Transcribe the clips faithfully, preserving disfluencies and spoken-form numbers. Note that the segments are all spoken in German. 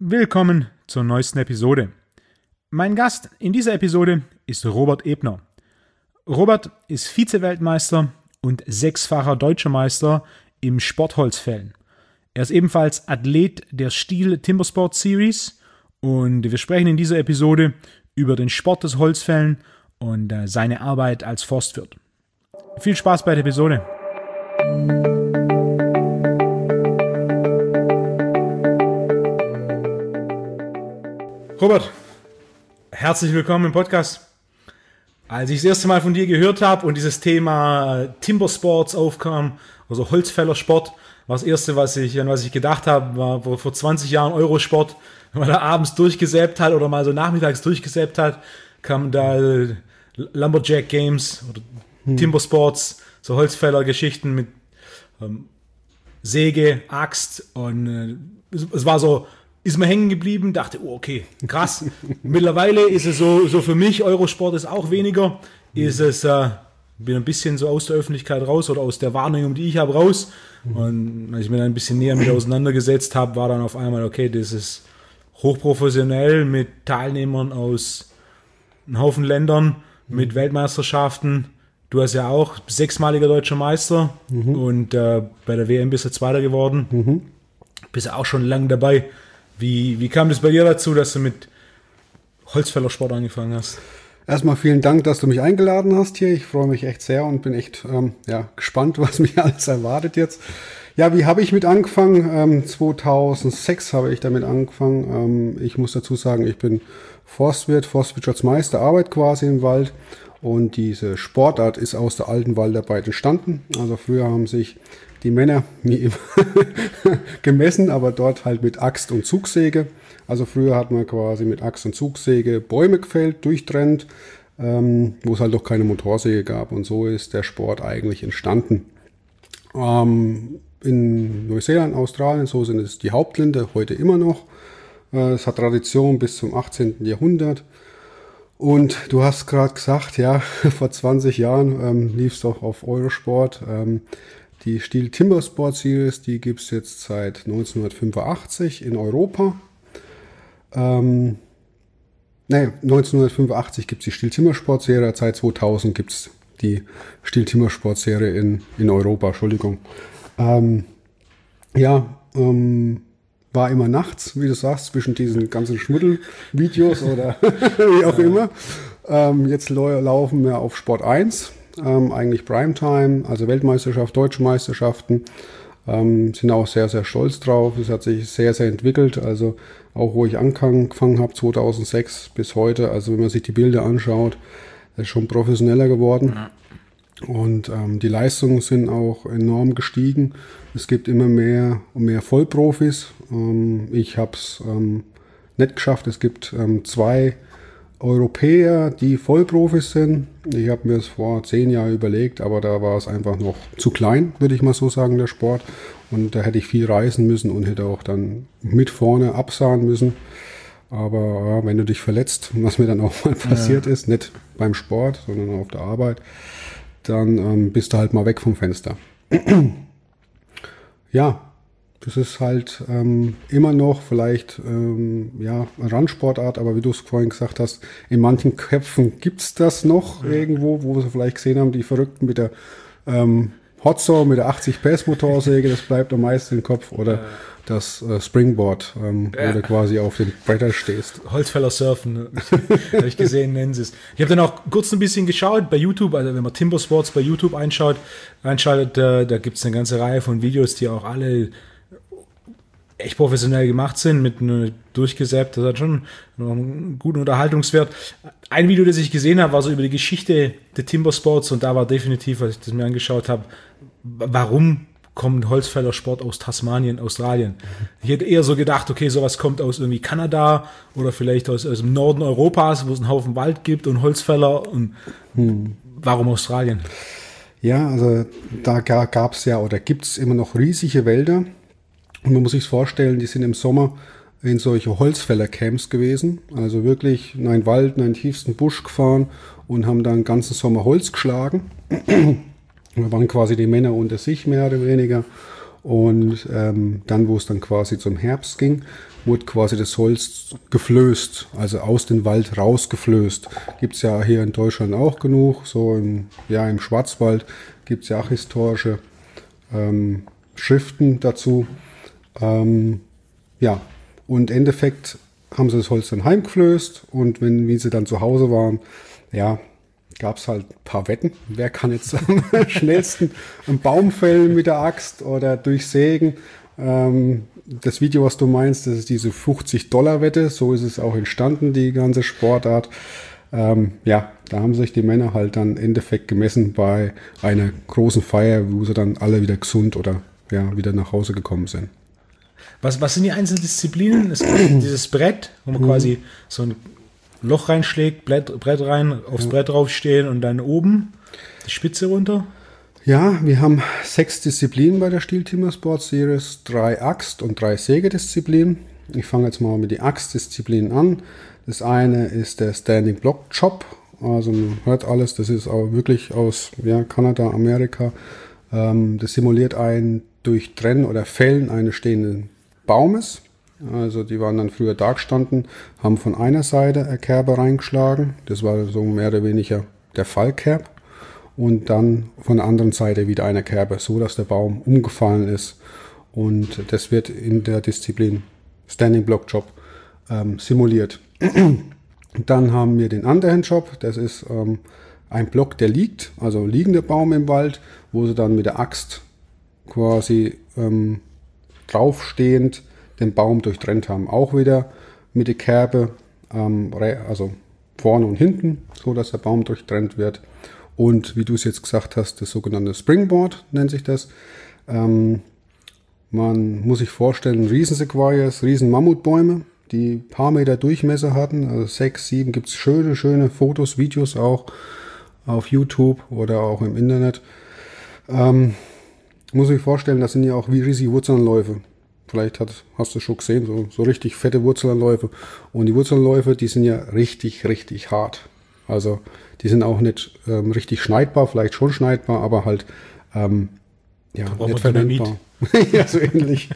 Willkommen zur neuesten Episode. Mein Gast in dieser Episode ist Robert Ebner. Robert ist Vize-Weltmeister und sechsfacher Deutscher Meister im Sportholzfällen. Er ist ebenfalls Athlet der Stihl Timbersport Series und wir sprechen in dieser Episode über den Sport des Holzfällen und äh, seine Arbeit als Forstwirt. Viel Spaß bei der Episode. Robert, herzlich willkommen im Podcast. Als ich das erste Mal von dir gehört habe und dieses Thema Timbersports aufkam, also Holzfällersport, war das erste, was ich, an was ich gedacht habe, war vor zwanzig Jahren Eurosport, wenn man da abends durchgesäbt hat oder mal so nachmittags durchgesäbt hat, kamen da Lumberjack Games oder hm. Timbersports, so Holzfällergeschichten mit ähm, Säge, Axt und äh, es, es war so, ist mir hängen geblieben, dachte, oh, okay, krass. Mittlerweile ist es so, so für mich, Eurosport ist auch weniger, ist es, äh, bin ein bisschen so aus der Öffentlichkeit raus oder aus der Wahrnehmung, die ich habe, raus. Und als ich mir dann ein bisschen näher mit auseinandergesetzt habe, war dann auf einmal, okay, das ist hochprofessionell mit Teilnehmern aus einem Haufen Ländern, mit Weltmeisterschaften. Du hast ja auch sechsmaliger deutscher Meister mhm. und äh, bei der W M bist du Zweiter geworden. Mhm. Bist ja auch schon lange dabei. Wie, wie kam das bei dir dazu, dass du mit Holzfällersport angefangen hast? Erstmal vielen Dank, dass du mich eingeladen hast hier. Ich freue mich echt sehr und bin echt ähm, ja, gespannt, was mich alles erwartet jetzt. Ja, wie habe ich mit angefangen? Ähm, zweitausendsechs habe ich damit angefangen. Ähm, ich muss dazu sagen, ich bin Forstwirt, Forstwirtschaftsmeister, arbeite quasi im Wald. Und diese Sportart ist aus der alten Waldarbeit entstanden. Also früher haben sich die Männer wie immer gemessen, aber dort halt mit Axt und Zugsäge. Also früher hat man quasi mit Axt und Zugsäge Bäume gefällt, durchtrennt, ähm, wo es halt noch keine Motorsäge gab. Und so ist der Sport eigentlich entstanden. Ähm, in Neuseeland, Australien, so sind es die Hauptländer, heute immer noch. Äh, es hat Tradition bis zum achtzehnten Jahrhundert. Und du hast gerade gesagt, ja, vor zwanzig Jahren ähm, lief es auch auf Eurosport. Ähm, die Stihl Timbersport Series, die gibt es jetzt seit neunzehnhundertfünfundachtzig in Europa. Ähm, ne, neunzehnhundertfünfundachtzig gibt es die Stihl Timbersport Serie, seit zweitausend gibt es die Stihl Timbersport Serie in, in Europa, Entschuldigung. Ähm, ja, ähm, war immer nachts, wie du sagst, zwischen diesen ganzen Schmuddelvideos oder wie auch immer. Ähm, jetzt laufen wir auf Sport eins, ähm, eigentlich Primetime, also Weltmeisterschaft, Deutsche Meisterschaften. Ähm, sind auch sehr, sehr stolz drauf. Es hat sich sehr, sehr entwickelt. Also auch wo ich angefangen habe, zweitausendsechs bis heute, also wenn man sich die Bilder anschaut, ist schon professioneller geworden. Ja. Und ähm, die Leistungen sind auch enorm gestiegen. Es gibt immer mehr und mehr Vollprofis. Ähm, ich habe es ähm, nicht geschafft. Es gibt ähm, zwei Europäer, die Vollprofis sind. Ich habe mir das vor zehn Jahren überlegt, aber da war es einfach noch zu klein, würde ich mal so sagen, der Sport. Und da hätte ich viel reisen müssen und hätte auch dann mit vorne absahen müssen. Aber ja, wenn du dich verletzt, was mir dann auch mal passiert ja. ist, nicht beim Sport, sondern auf der Arbeit, dann ähm, bist du halt mal weg vom Fenster. Ja, das ist halt ähm, immer noch vielleicht ähm, ja, eine Randsportart, aber wie du es vorhin gesagt hast, in manchen Köpfen gibt es das noch ja. irgendwo, wo wir vielleicht gesehen haben, die Verrückten mit der ähm, Hotsaw, mit der achtzig P S Motorsäge, das bleibt am meisten im Kopf, oder ja. das äh, Springboard, ähm, ja. wo du quasi auf den Brettern stehst. Holzfäller surfen, habe ich gesehen, nennen sie es. Ich habe dann auch kurz ein bisschen geschaut bei YouTube, also wenn man Timbersports bei YouTube einschaut, einschaltet, äh, da gibt es eine ganze Reihe von Videos, die auch alle echt professionell gemacht sind, mit ne, durchgesäbt, das hat schon noch einen guten Unterhaltungswert. Ein Video, das ich gesehen habe, war so über die Geschichte der Timbersports und da war definitiv, als ich das mir angeschaut habe, warum kommt Holzfällersport aus Tasmanien, Australien. Ich hätte eher so gedacht, okay, sowas kommt aus irgendwie Kanada oder vielleicht aus, aus dem Norden Europas, wo es einen Haufen Wald gibt und Holzfäller und hm. warum Australien? Ja, also da gab es ja oder gibt es immer noch riesige Wälder. Und man muss sich vorstellen, die sind im Sommer in solche Holzfäller-Camps gewesen. Also wirklich in einen Wald, in einen tiefsten Busch gefahren und haben dann den ganzen Sommer Holz geschlagen. Wir waren quasi die Männer unter sich, mehr oder weniger. Und ähm, dann, wo es dann quasi zum Herbst ging, wurde quasi das Holz geflößt, also aus dem Wald rausgeflößt. Gibt es ja hier in Deutschland auch genug, so im, ja, im Schwarzwald gibt es ja auch historische ähm, Schriften dazu. Ähm, ja, und im Endeffekt haben sie das Holz dann heimgeflößt und wenn, wie sie dann zu Hause waren, ja, gab es halt ein paar Wetten. Wer kann jetzt am schnellsten einen Baum fällen mit der Axt oder durchsägen? Ähm, das Video, was du meinst, das ist diese fünfzig-Dollar-Wette. So ist es auch entstanden, die ganze Sportart. Ähm, ja, da haben sich die Männer halt dann im Endeffekt gemessen bei einer großen Feier, wo sie dann alle wieder gesund oder ja, wieder nach Hause gekommen sind. Was, was sind die einzelnen Disziplinen? Es gibt dieses Brett, wo man mhm. quasi so ein Loch reinschlägt, Brett, Brett rein, aufs ja. Brett draufstehen und dann oben die Spitze runter. Ja, wir haben sechs Disziplinen bei der Steel Timber Sports Series, drei Axt- und drei Sägedisziplinen. Ich fange jetzt mal mit den Axtdisziplinen an. Das eine ist der Standing Block Chop. Also man hört alles, das ist auch wirklich aus ja, Kanada, Amerika. Ähm, das simuliert ein Durchtrennen oder Fällen eines stehenden Baumes. Also die waren dann früher da gestanden, haben von einer Seite eine Kerbe reingeschlagen. Das war so mehr oder weniger der Fallkerb. Und dann von der anderen Seite wieder eine Kerbe, so dass der Baum umgefallen ist. Und das wird in der Disziplin Standing Block Chop ähm, simuliert. Dann haben wir den Underhand Chop. Das ist ähm, ein Block, der liegt, also liegender Baum im Wald, wo sie dann mit der Axt quasi ähm, draufstehend den Baum durchtrennt haben. Auch wieder mit der Kerbe, ähm, also vorne und hinten, so dass der Baum durchtrennt wird. Und wie du es jetzt gesagt hast, das sogenannte Springboard nennt sich das. Ähm, man muss sich vorstellen, Riesen-Sequoias, Riesen-Mammutbäume, die ein paar Meter Durchmesser hatten. Also sechs, sieben gibt es schöne, schöne Fotos, Videos auch auf YouTube oder auch im Internet. Ähm, muss ich vorstellen, das sind ja auch wie riesige Wurzelanläufe. Vielleicht hat, hast du schon gesehen, so, so richtig fette Wurzelanläufe. Und die Wurzelanläufe, die sind ja richtig, richtig hart. Also die sind auch nicht ähm, richtig schneidbar, vielleicht schon schneidbar, aber halt ähm, ja, nicht verwendbar. Ja, so ähnlich.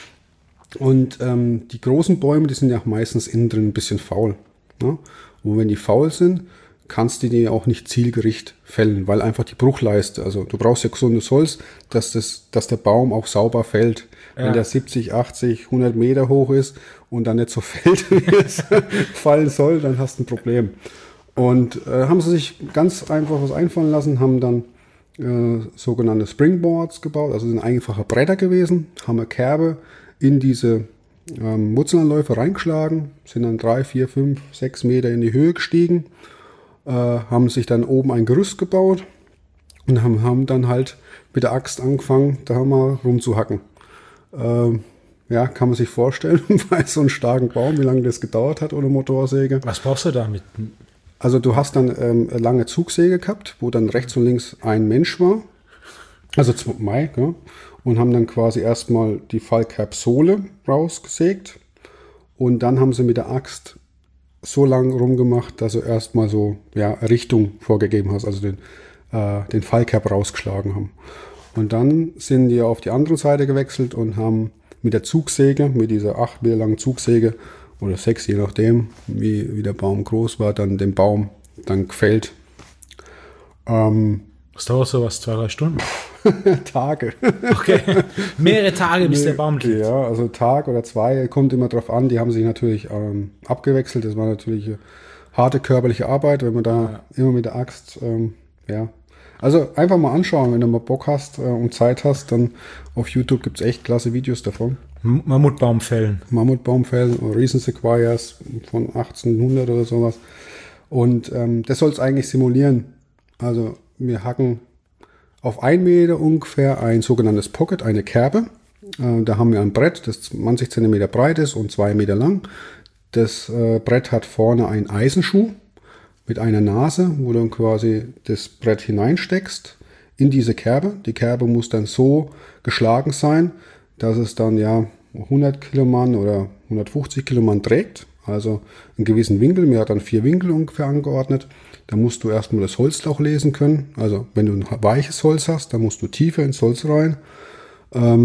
Und ähm, die großen Bäume, die sind ja meistens innen drin ein bisschen faul. Ne? Und wenn die faul sind, kannst du die auch nicht zielgerichtet fällen, weil einfach die Bruchleiste, also du brauchst ja gesundes Holz, dass, das, dass der Baum auch sauber fällt. Ja. Wenn der siebzig, achtzig, hundert Meter hoch ist und dann nicht so fällt, wie es fallen soll, dann hast du ein Problem. Und äh, haben sie sich ganz einfach was einfallen lassen, haben dann äh, sogenannte Springboards gebaut, also sind einfache Bretter gewesen, haben eine Kerbe in diese ähm, Wurzelanläufe reingeschlagen, sind dann drei, vier, fünf, sechs Meter in die Höhe gestiegen, äh, haben sich dann oben ein Gerüst gebaut und haben, haben dann halt mit der Axt angefangen, da mal rumzuhacken. Ähm, ja, kann man sich vorstellen, bei so einem starken Baum, wie lange das gedauert hat ohne Motorsäge. Was brauchst du damit? Also du hast dann ähm, eine lange Zugsäge gehabt, wo dann rechts und links ein Mensch war, also zwei, ja, und haben dann quasi erstmal die Fallkerbsohle rausgesägt und dann haben sie mit der Axt so lang rumgemacht, dass sie erstmal so ja, Richtung vorgegeben hast, also den, äh, den Fallkerb rausgeschlagen haben. Und dann sind die auf die andere Seite gewechselt und haben mit der Zugsäge, mit dieser acht Meter langen Zugsäge oder sechs, je nachdem, wie, wie der Baum groß war, dann den Baum dann gefällt. Ähm, Was dauert sowas? Zwei, drei Stunden? Tage. Okay, mehrere Tage, bis der Baum liegt. Ja, also Tag oder zwei, kommt immer drauf an. Die haben sich natürlich ähm, abgewechselt. Das war natürlich eine harte körperliche Arbeit, wenn man da ja. immer mit der Axt, ähm, ja. Also einfach mal anschauen, wenn du mal Bock hast äh, und Zeit hast, dann auf YouTube gibt es echt klasse Videos davon. Mammutbaumfällen. Mammutbaumfällen oder Riesen-Sequoias von achtzehnhundert oder sowas. Und ähm, das soll es eigentlich simulieren. Also wir hacken auf ein Meter ungefähr ein sogenanntes Pocket, eine Kerbe. Äh, da haben wir ein Brett, das zwanzig Zentimeter breit ist und zwei Meter lang. Das äh, Brett hat vorne einen Eisenschuh mit einer Nase, wo du dann quasi das Brett hineinsteckst in diese Kerbe. Die Kerbe muss dann so geschlagen sein, dass es dann ja hundert Kilomann oder hundertfünfzig Kilomann trägt. Also einen gewissen Winkel. Mir hat dann vier Winkel ungefähr angeordnet. Da musst du erstmal das Holzloch lesen können. Also wenn du ein weiches Holz hast, dann musst du tiefer ins Holz rein. Ähm,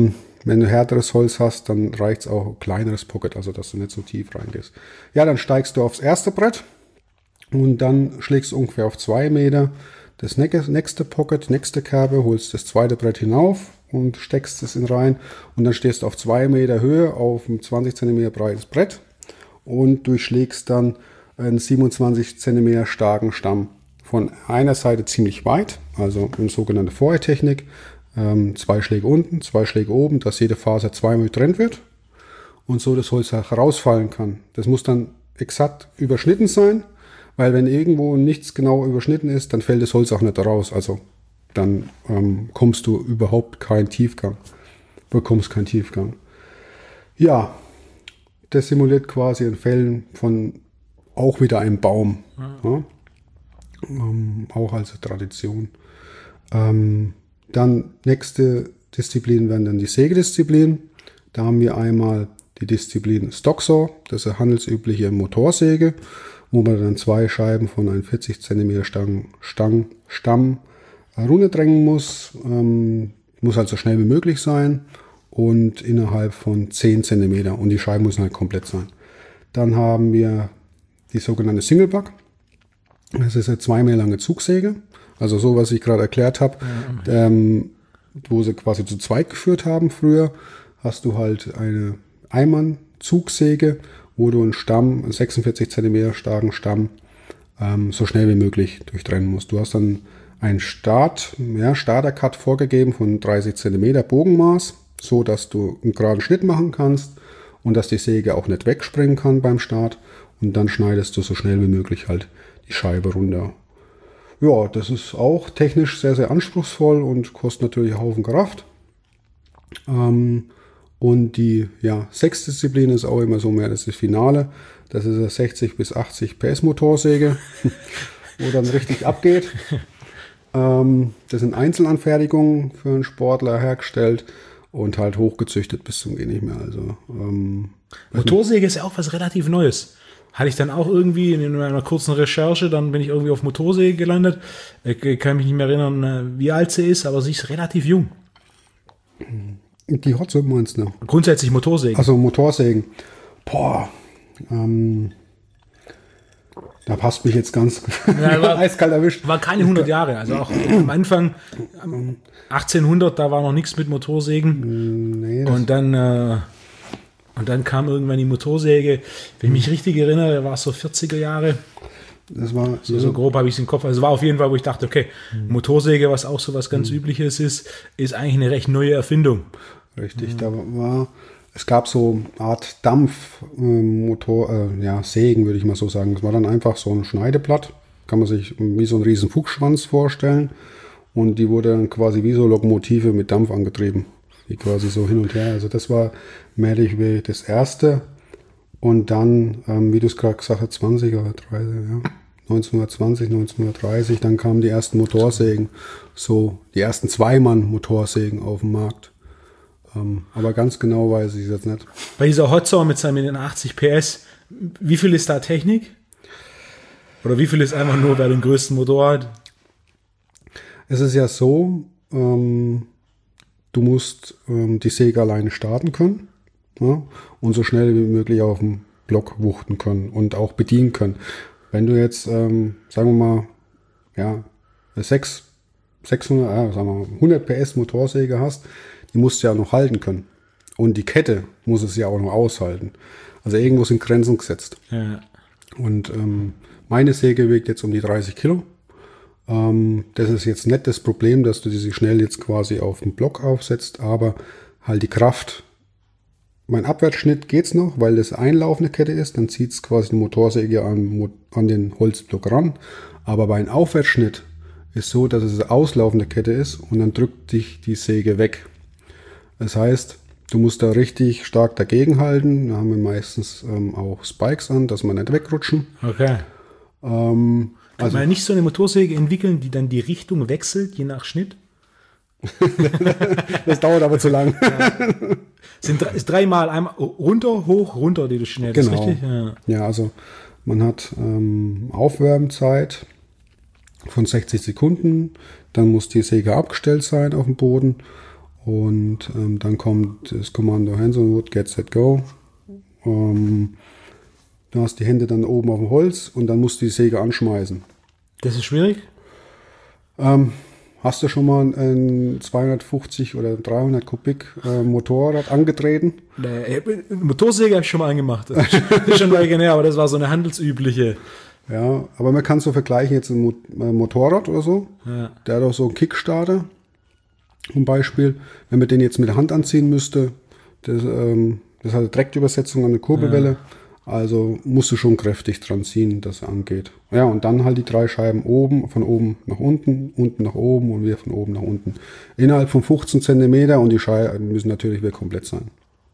Wenn du härteres Holz hast, dann reicht es auch ein kleineres Pocket, also dass du nicht so tief reingehst. Ja, dann steigst du aufs erste Brett und dann schlägst du ungefähr auf zwei Meter das nächste Pocket, nächste Kerbe, holst das zweite Brett hinauf und steckst es in rein und dann stehst du auf zwei Meter Höhe auf ein zwanzig Zentimeter breites Brett und durchschlägst dann einen siebenundzwanzig Zentimeter starken Stamm. Von einer Seite ziemlich weit, also eine sogenannte Vorher-Technik. Ähm, zwei Schläge unten, zwei Schläge oben, dass jede Faser zweimal getrennt wird und so das Holz herausfallen kann. Das muss dann exakt überschnitten sein, weil wenn irgendwo nichts genau überschnitten ist, dann fällt das Holz auch nicht raus. Also dann ähm, kommst du überhaupt keinen Tiefgang, bekommst keinen Tiefgang. Ja, das simuliert quasi ein Fällen von auch wieder einem Baum. Mhm. Ja? Ähm, auch als Tradition. Ähm, dann nächste Disziplin werden dann die Sägedisziplin. Da haben wir einmal die Disziplin Stocksaw, das ist eine handelsübliche Motorsäge, wo man dann zwei Scheiben von einem vierzig Zentimeter Stang, Stang, Stamm runterdrängen muss. Ähm, muss halt so schnell wie möglich sein und innerhalb von zehn Zentimeter und die Scheiben müssen halt komplett sein. Dann haben wir die sogenannte Singleback. Das ist eine zwei Meter lange Zugsäge. Also so, was ich gerade erklärt habe, ja. ähm, wo sie quasi zu zweit geführt haben früher, hast du halt eine Einmann-Zugsäge, wo du einen Stamm, einen sechsundvierzig Zentimeter starken Stamm, ähm, so schnell wie möglich durchtrennen musst. Du hast dann einen Start, ja, Starter-Cut vorgegeben von dreißig Zentimeter Bogenmaß, so dass du einen geraden Schnitt machen kannst und dass die Säge auch nicht wegspringen kann beim Start. Und dann schneidest du so schnell wie möglich halt die Scheibe runter. Ja, das ist auch technisch sehr, sehr anspruchsvoll und kostet natürlich einen Haufen Kraft. Ähm, und die ja, Sechsdisziplin ist auch immer so mehr das, das Finale. Das ist eine sechzig bis achtzig P S Motorsäge, wo dann richtig abgeht. Ähm, das sind Einzelanfertigungen für einen Sportler hergestellt und halt hochgezüchtet bis zum Gehen nicht mehr. Also, ähm, Motorsäge ist ja auch was relativ Neues. Hatte ich dann auch irgendwie in einer kurzen Recherche, dann bin ich irgendwie auf Motorsäge gelandet. Ich kann mich nicht mehr erinnern, wie alt sie ist, aber sie ist relativ jung. Die Hotze meinst du? Grundsätzlich Motorsägen. Also Motorsägen. Boah. Ähm, da passt mich jetzt ganz ja, war, eiskalt erwischt. War keine hundert Jahre. Also auch am Anfang, achtzehnhundert, da war noch nichts mit Motorsägen. Nee, und dann... Äh, Und dann kam irgendwann die Motorsäge. Wenn ich mich richtig erinnere, war es so vierziger Jahre. Das war so, so grob habe ich es im Kopf. Also es war auf jeden Fall, wo ich dachte, okay, mhm. Motorsäge, was auch so was ganz mhm. Übliches ist, ist eigentlich eine recht neue Erfindung. Richtig, mhm. da war, es gab so eine Art Dampfmotor, äh, ja, Sägen würde ich mal so sagen. Es war dann einfach so ein Schneideblatt, kann man sich wie so einen riesen Fuchsschwanz vorstellen. Und die wurde dann quasi wie so Lokomotive mit Dampf angetrieben. Die quasi so hin und her. Also das war mäßig wie das erste. Und dann, ähm, wie du es gerade gesagt hast, zwanziger oder dreißig, ja, neunzehnhundertzwanzig, neunzehnhundertdreißig, dann kamen die ersten Motorsägen, so die ersten Zweimann-Motorsägen auf den Markt. Ähm, aber ganz genau weiß ich es jetzt nicht. Bei dieser Hotsaw mit seinen achtzig P S, wie viel ist da Technik? Oder wie viel ist einfach nur, wer den größten Motor hat? Es ist ja so, ähm, du musst ähm, die Säge alleine starten können, ja, und so schnell wie möglich auf dem Block wuchten können und auch bedienen können. Wenn du jetzt, ähm, sagen wir mal, ja, eine sechshundert, äh, sagen wir mal, hundert P S Motorsäge hast, die musst du ja noch halten können. Und die Kette muss es ja auch noch aushalten. Also irgendwo sind Grenzen gesetzt. Ja. Und ähm, meine Säge wiegt jetzt um die dreißig Kilo. Ähm, das ist jetzt nicht das Problem, dass du diese schnell jetzt quasi auf den Block aufsetzt, aber halt die Kraft. Mein Abwärtsschnitt geht's noch, weil das einlaufende Kette ist, dann zieht es quasi die Motorsäge an, an den Holzblock ran. Aber bei einem Aufwärtsschnitt ist so, dass es eine auslaufende Kette ist und dann drückt dich die Säge weg. Das heißt, du musst da richtig stark dagegen halten. Da haben wir meistens ähm, auch Spikes an, dass wir nicht wegrutschen. Okay. Ähm, Kann also, man nicht so eine Motorsäge entwickeln, die dann die Richtung wechselt, je nach Schnitt? Das dauert aber zu lang. Ja. Sind ist dreimal einmal runter, hoch, runter, die du schnell. Genau. Das ist richtig? Ja. Ja, also man hat ähm, Aufwärmzeit von sechzig Sekunden, dann muss die Säge abgestellt sein auf dem Boden Und ähm, dann kommt das Kommando Hands on Wood, Get Set Go. Ähm, du hast die Hände dann oben auf dem Holz und dann musst du die Säge anschmeißen. Das ist schwierig? Ähm, hast du schon mal ein zweihundertfünfzig oder dreihundert Kubik äh, Motorrad angetreten? Nee, Motorsäge habe ich schon mal angemacht. Das ist schon lange her, aber das war so eine handelsübliche. Ja, aber man kann so vergleichen jetzt ein Mo- äh, Motorrad oder so. Ja. Der hat auch so einen Kickstarter. Zum Beispiel, wenn man den jetzt mit der Hand anziehen müsste, das, ähm, das hat eine Direktübersetzung an eine Kurbelwelle. Ja. Also musst du schon kräftig dran ziehen, dass er angeht. Ja, und dann halt die drei Scheiben oben, von oben nach unten, unten nach oben und wieder von oben nach unten. Innerhalb von fünfzehn Zentimeter und die Scheiben müssen natürlich wieder komplett sein.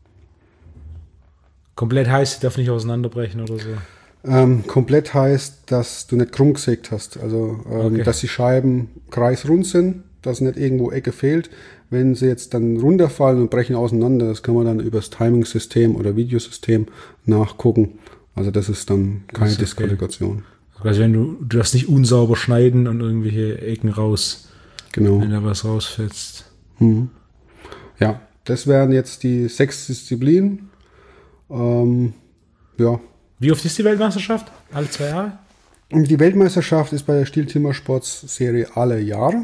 Komplett heißt, darf nicht auseinanderbrechen oder so? Ähm, komplett heißt, dass du nicht krumm gesägt hast. Also, ähm, okay. Dass die Scheiben kreisrund sind, dass nicht irgendwo Ecke fehlt. Wenn sie jetzt dann runterfallen und brechen auseinander, das kann man dann über das Timing-System oder Videosystem nachgucken. Also das ist dann keine ist okay. Disqualifikation. Also wenn du, du darfst nicht unsauber schneiden und irgendwelche Ecken raus, genau. Wenn da was rausfetzt. Mhm. Ja, das wären jetzt die sechs Disziplinen. Ähm, ja. Wie oft ist die Weltmeisterschaft? Alle zwei Jahre? Die Weltmeisterschaft ist bei der Steel Timber Sports Serie alle Jahre.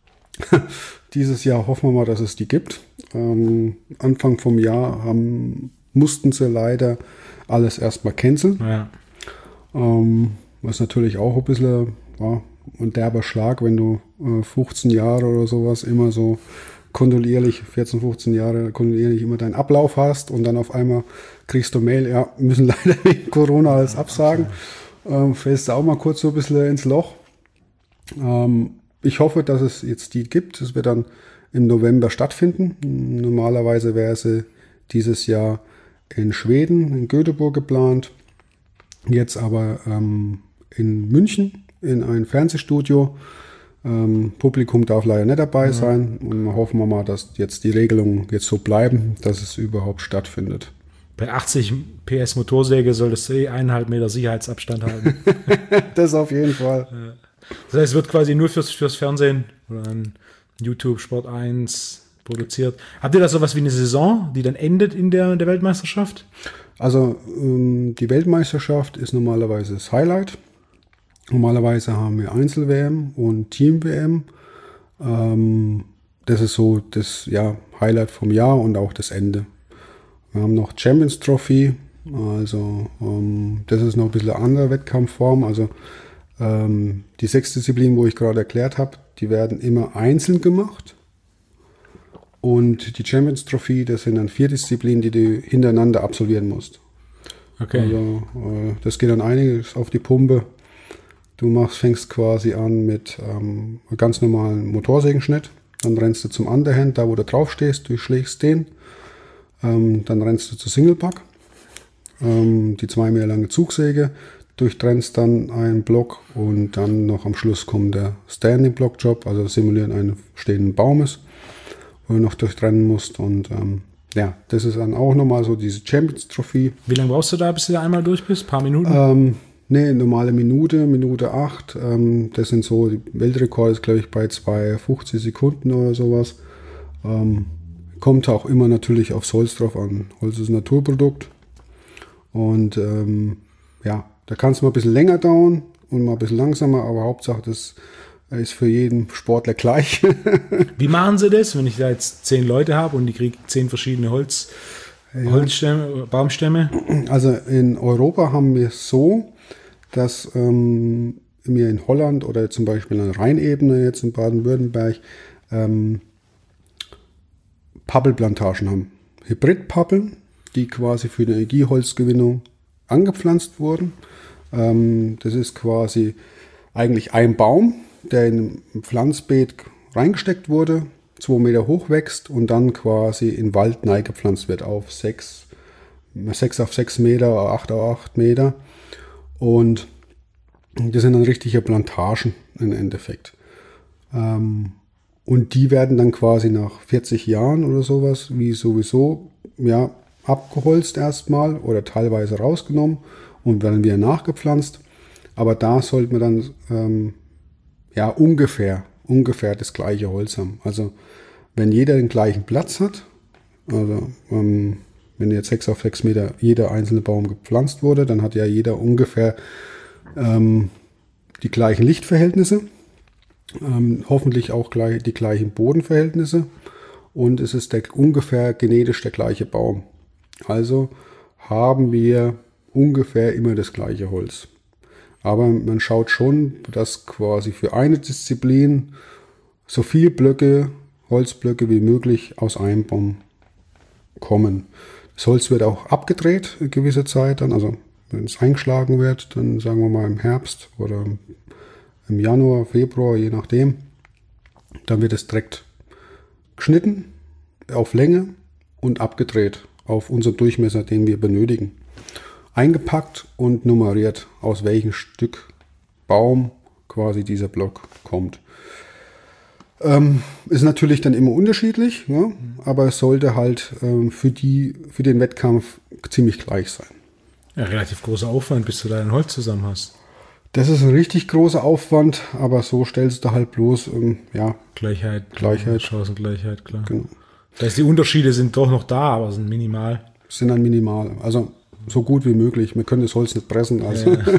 Dieses Jahr hoffen wir mal, dass es die gibt. Ähm, Anfang vom Jahr haben, mussten sie leider alles erstmal canceln. Ja. Ähm, was natürlich auch ein bisschen ja, ein derber Schlag, wenn du äh, fünfzehn Jahre oder sowas immer so kontinuierlich, vierzehn, fünfzehn Jahre kontinuierlich immer deinen Ablauf hast und dann auf einmal kriegst du Mail, ja, müssen leider wegen Corona alles absagen. Ähm, fällst du auch mal kurz so ein bisschen ins Loch. Ähm, Ich hoffe, dass es jetzt die gibt. Es wird dann im November stattfinden. Normalerweise wäre sie dieses Jahr in Schweden, in Göteborg geplant. Jetzt aber ähm, in München in ein Fernsehstudio. Ähm, Publikum darf leider nicht dabei ja. sein. Und wir hoffen wir mal, dass jetzt die Regelungen jetzt so bleiben, dass es überhaupt stattfindet. Bei achtzig P S Motorsäge solltest du eh eineinhalb Meter Sicherheitsabstand haben. Das auf jeden Fall. Ja. Das heißt, es wird quasi nur fürs, fürs Fernsehen oder an YouTube Sport eins produziert. Habt ihr da sowas wie eine Saison, die dann endet in der, der Weltmeisterschaft? Also ähm, die Weltmeisterschaft ist normalerweise das Highlight. Normalerweise haben wir Einzel-W M und Team-W M. Ähm, das ist so das ja, Highlight vom Jahr und auch das Ende. Wir haben noch Champions Trophy. Also ähm, das ist noch ein bisschen eine andere Wettkampfform. Also ähm, die sechs Disziplinen, wo ich gerade erklärt habe, die werden immer einzeln gemacht. Und die Champions Trophy, das sind dann vier Disziplinen, die du hintereinander absolvieren musst. Okay. Also äh, das geht dann einiges auf die Pumpe. Du machst, fängst quasi an mit ähm, einem ganz normalen Motorsägenschnitt. Dann rennst du zum Underhand, da wo du drauf stehst, durchschlägst den. Ähm, dann rennst du zur Singlepack. Ähm, die zwei Meter lange Zugsäge. Durchtrennst dann einen Block und dann noch am Schluss kommt der Standing Block Job, also das Simulieren eines stehenden Baumes, wo du noch durchtrennen musst. Und ähm, ja, das ist dann auch nochmal so diese Champions Trophy. Wie lange brauchst du da, bis du da einmal durch bist? Ein paar Minuten? Ähm, ne, normale Minute, Minute acht. Ähm, das sind so, die Weltrekord ist glaube ich bei zwei fünfzig Sekunden oder sowas. Ähm, kommt auch immer natürlich aufs Holz drauf an. Holz ist ein Naturprodukt. Und ähm, ja, da kann es mal ein bisschen länger dauern und mal ein bisschen langsamer, aber Hauptsache, das ist für jeden Sportler gleich. Wie machen sie das, wenn ich da jetzt zehn Leute habe und die kriegen zehn verschiedene Holz, ja. Holzstämme, Baumstämme? Also in Europa haben wir es so, dass ähm, wir in Holland oder zum Beispiel an der Rheinebene, jetzt in Baden-Württemberg, ähm, Pappelplantagen haben. Hybridpappeln, die quasi für die Energieholzgewinnung angepflanzt wurden. Ähm, das ist quasi eigentlich ein Baum, der in ein Pflanzbeet reingesteckt wurde, zwei Meter hoch wächst und dann quasi in Wald gepflanzt wird auf sechs, sechs auf sechs Meter, acht auf acht Meter. Und das sind dann richtige Plantagen im Endeffekt. Ähm, und die werden dann quasi nach vierzig Jahren oder sowas, wie sowieso, ja, abgeholzt erstmal oder teilweise rausgenommen und werden wieder nachgepflanzt. Aber da sollte man dann ähm, ja ungefähr, ungefähr das gleiche Holz haben. Also wenn jeder den gleichen Platz hat, also ähm, wenn jetzt sechs auf sechs Meter jeder einzelne Baum gepflanzt wurde, dann hat ja jeder ungefähr ähm, die gleichen Lichtverhältnisse, ähm, hoffentlich auch gleich, die gleichen Bodenverhältnisse und es ist der, ungefähr genetisch der gleiche Baum. Also haben wir ungefähr immer das gleiche Holz. Aber man schaut schon, dass quasi für eine Disziplin so viele Blöcke, Holzblöcke wie möglich aus einem Baum kommen. Das Holz wird auch abgedreht in gewisser Zeit dann, also wenn es eingeschlagen wird, dann sagen wir mal im Herbst oder im Januar, Februar, je nachdem, dann wird es direkt geschnitten auf Länge und abgedreht auf unseren Durchmesser, den wir benötigen. Eingepackt und nummeriert, aus welchem Stück Baum quasi dieser Block kommt. Ähm, ist natürlich dann immer unterschiedlich, ja, aber es sollte halt ähm, für, die, für den Wettkampf ziemlich gleich sein. Ja, relativ großer Aufwand, bis du da ein Holz zusammen hast. Das ist ein richtig großer Aufwand, aber so stellst du halt bloß, ähm, ja. Gleichheit. Gleichheit. Chancengleichheit, klar. Genau. Das heißt, die Unterschiede sind doch noch da, aber sind minimal. Sind dann minimal. Also so gut wie möglich. Wir können das Holz nicht pressen. Also ja,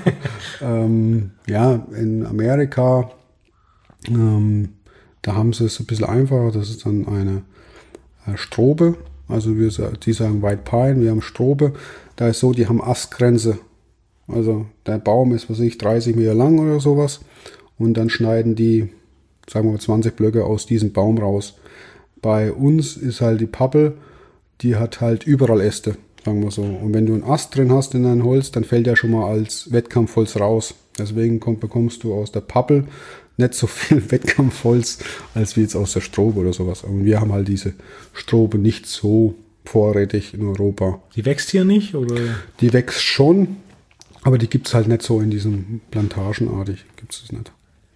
ähm, ja in Amerika, ähm, da haben sie es ein bisschen einfacher. Das ist dann eine äh, Strobe. Also wir, die sagen White Pine, wir haben Strobe. Da ist so, die haben Astgrenze. Also der Baum ist, was weiß ich, dreißig Meter lang oder sowas. Und dann schneiden die, sagen wir mal, zwanzig Blöcke aus diesem Baum raus. Bei uns ist halt die Pappel, die hat halt überall Äste, sagen wir so. Und wenn du einen Ast drin hast in dein Holz, dann fällt der schon mal als Wettkampfholz raus. Deswegen kommt, bekommst du aus der Pappel nicht so viel Wettkampfholz, als wie jetzt aus der Strobe oder sowas. Und wir haben halt diese Strobe nicht so vorrätig in Europa. Die wächst hier nicht, oder? Die wächst schon, aber die gibt es halt nicht so in diesem Plantagenartig. Gibt es nicht.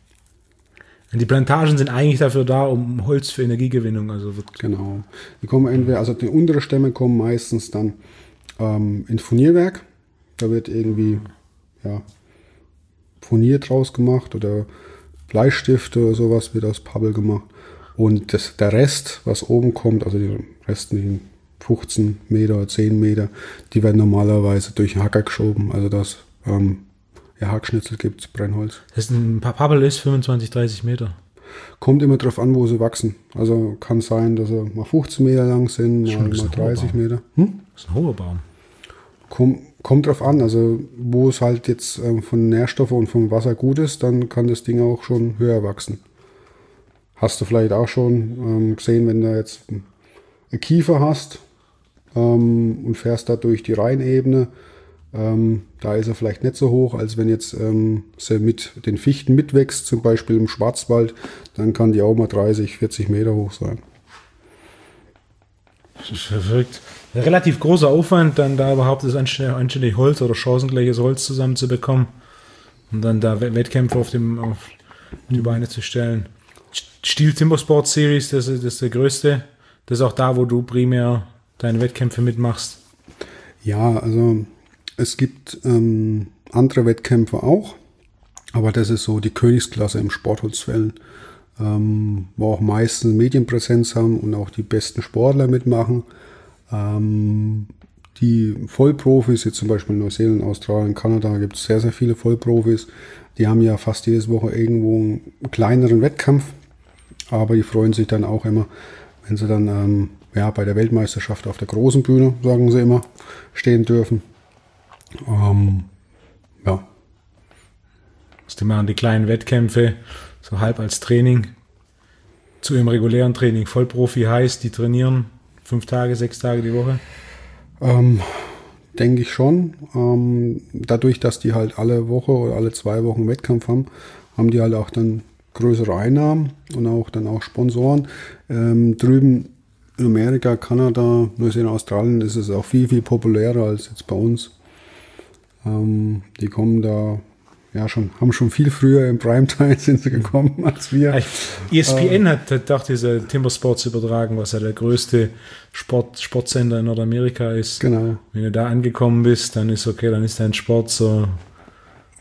Die Plantagen sind eigentlich dafür da, um Holz für Energiegewinnung. Also wird genau. Die kommen entweder, also die untere Stämme kommen meistens dann ähm, ins Furnierwerk. Da wird irgendwie ja, Furnier draus gemacht oder Bleistift oder sowas wird aus Pappel gemacht. Und das, der Rest, was oben kommt, also die restlichen fünfzehn Meter, zehn Meter, die werden normalerweise durch den Hacker geschoben. Also das ähm, ja, Hackschnitzel gibt es, Brennholz. Das ist ein Pappel ist fünfundzwanzig, dreißig Meter. Kommt immer drauf an, wo sie wachsen. Also kann sein, dass sie mal fünfzehn Meter lang sind, mal, mal dreißig Meter. Hm? Das ist ein hoher Baum. Komm, kommt drauf an, also wo es halt jetzt ähm, von Nährstoffen und vom Wasser gut ist, dann kann das Ding auch schon höher wachsen. Hast du vielleicht auch schon ähm, gesehen, wenn du jetzt eine Kiefer hast ähm, und fährst da durch die Rheinebene, Ähm, da ist er vielleicht nicht so hoch, als wenn jetzt ähm, sie mit den Fichten mitwächst, zum Beispiel im Schwarzwald, dann kann die auch mal dreißig, vierzig Meter hoch sein. Das ist verrückt. Ein relativ großer Aufwand, dann da überhaupt das anständig, anständig Holz oder chancengleiches Holz zusammenzubekommen und dann da Wettkämpfe auf, dem, auf die Beine zu stellen. Steel Timber Sport Series, das ist, das ist der größte. Das ist auch da, wo du primär deine Wettkämpfe mitmachst. Ja, also es gibt ähm, andere Wettkämpfe auch, aber das ist so die Königsklasse im Sportholzfällen, ähm, wo auch meistens Medienpräsenz haben und auch die besten Sportler mitmachen. Ähm, die Vollprofis, jetzt zum Beispiel in Neuseeland, Australien, Kanada, gibt es sehr, sehr viele Vollprofis. Die haben ja fast jedes Woche irgendwo einen kleineren Wettkampf, aber die freuen sich dann auch immer, wenn sie dann ähm, ja, bei der Weltmeisterschaft auf der großen Bühne, sagen sie immer, stehen dürfen. Ähm, ja. Die machen die kleinen Wettkämpfe so halb als Training zu ihrem regulären Training. Vollprofi heißt, die trainieren fünf Tage, sechs Tage die Woche? Ähm, denke ich schon. Ähm, dadurch, dass die halt alle Woche oder alle zwei Wochen Wettkampf haben, haben die halt auch dann größere Einnahmen und auch dann auch Sponsoren. Ähm, drüben in Amerika, Kanada, Neuseeland, Australien ist es auch viel, viel populärer als jetzt bei uns. Ähm, die kommen da, ja schon, haben schon viel früher im Primetime sind sie gekommen als wir. E S P N äh, hat, hat auch diese Timber Sports übertragen, was ja der größte Sport, Sportsender in Nordamerika ist. Genau. Wenn du da angekommen bist, dann ist okay, dann ist dein Sport so.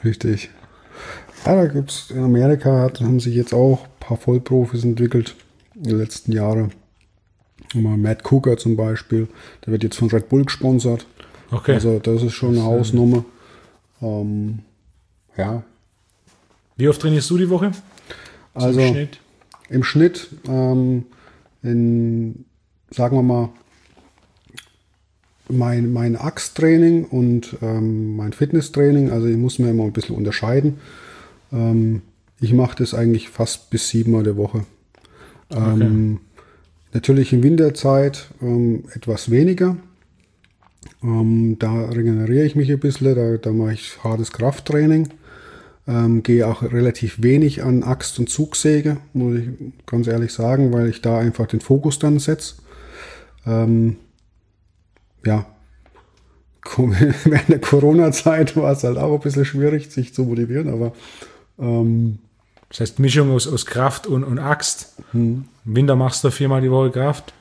Richtig. Ja, da gibt's in Amerika, hat, haben sich jetzt auch ein paar Vollprofis entwickelt. in den letzten Jahren. Matt Cooker zum Beispiel, der wird jetzt von Red Bull gesponsert. Okay. Also das ist schon eine Hausnummer. Ähm, ja. Wie oft trainierst du die Woche? So also im Schnitt, im Schnitt ähm, in, sagen wir mal, mein, mein Axttraining und ähm, mein Fitnesstraining, also ich muss mir immer ein bisschen unterscheiden. Ähm, ich mache das eigentlich fast bis siebenmal die Woche. Ähm, okay. Natürlich in Winterzeit ähm, etwas weniger. Ähm, da regeneriere ich mich ein bisschen, da, da mache ich hartes Krafttraining. Ähm, gehe auch relativ wenig an Axt und Zugsäge, muss ich ganz ehrlich sagen, weil ich da einfach den Fokus dann setze. Ähm, ja, während der Corona-Zeit war es halt auch ein bisschen schwierig, sich zu motivieren, aber ähm, das heißt Mischung aus, aus Kraft und, und Axt. Hm. Im Winter machst du viermal die Woche Kraft.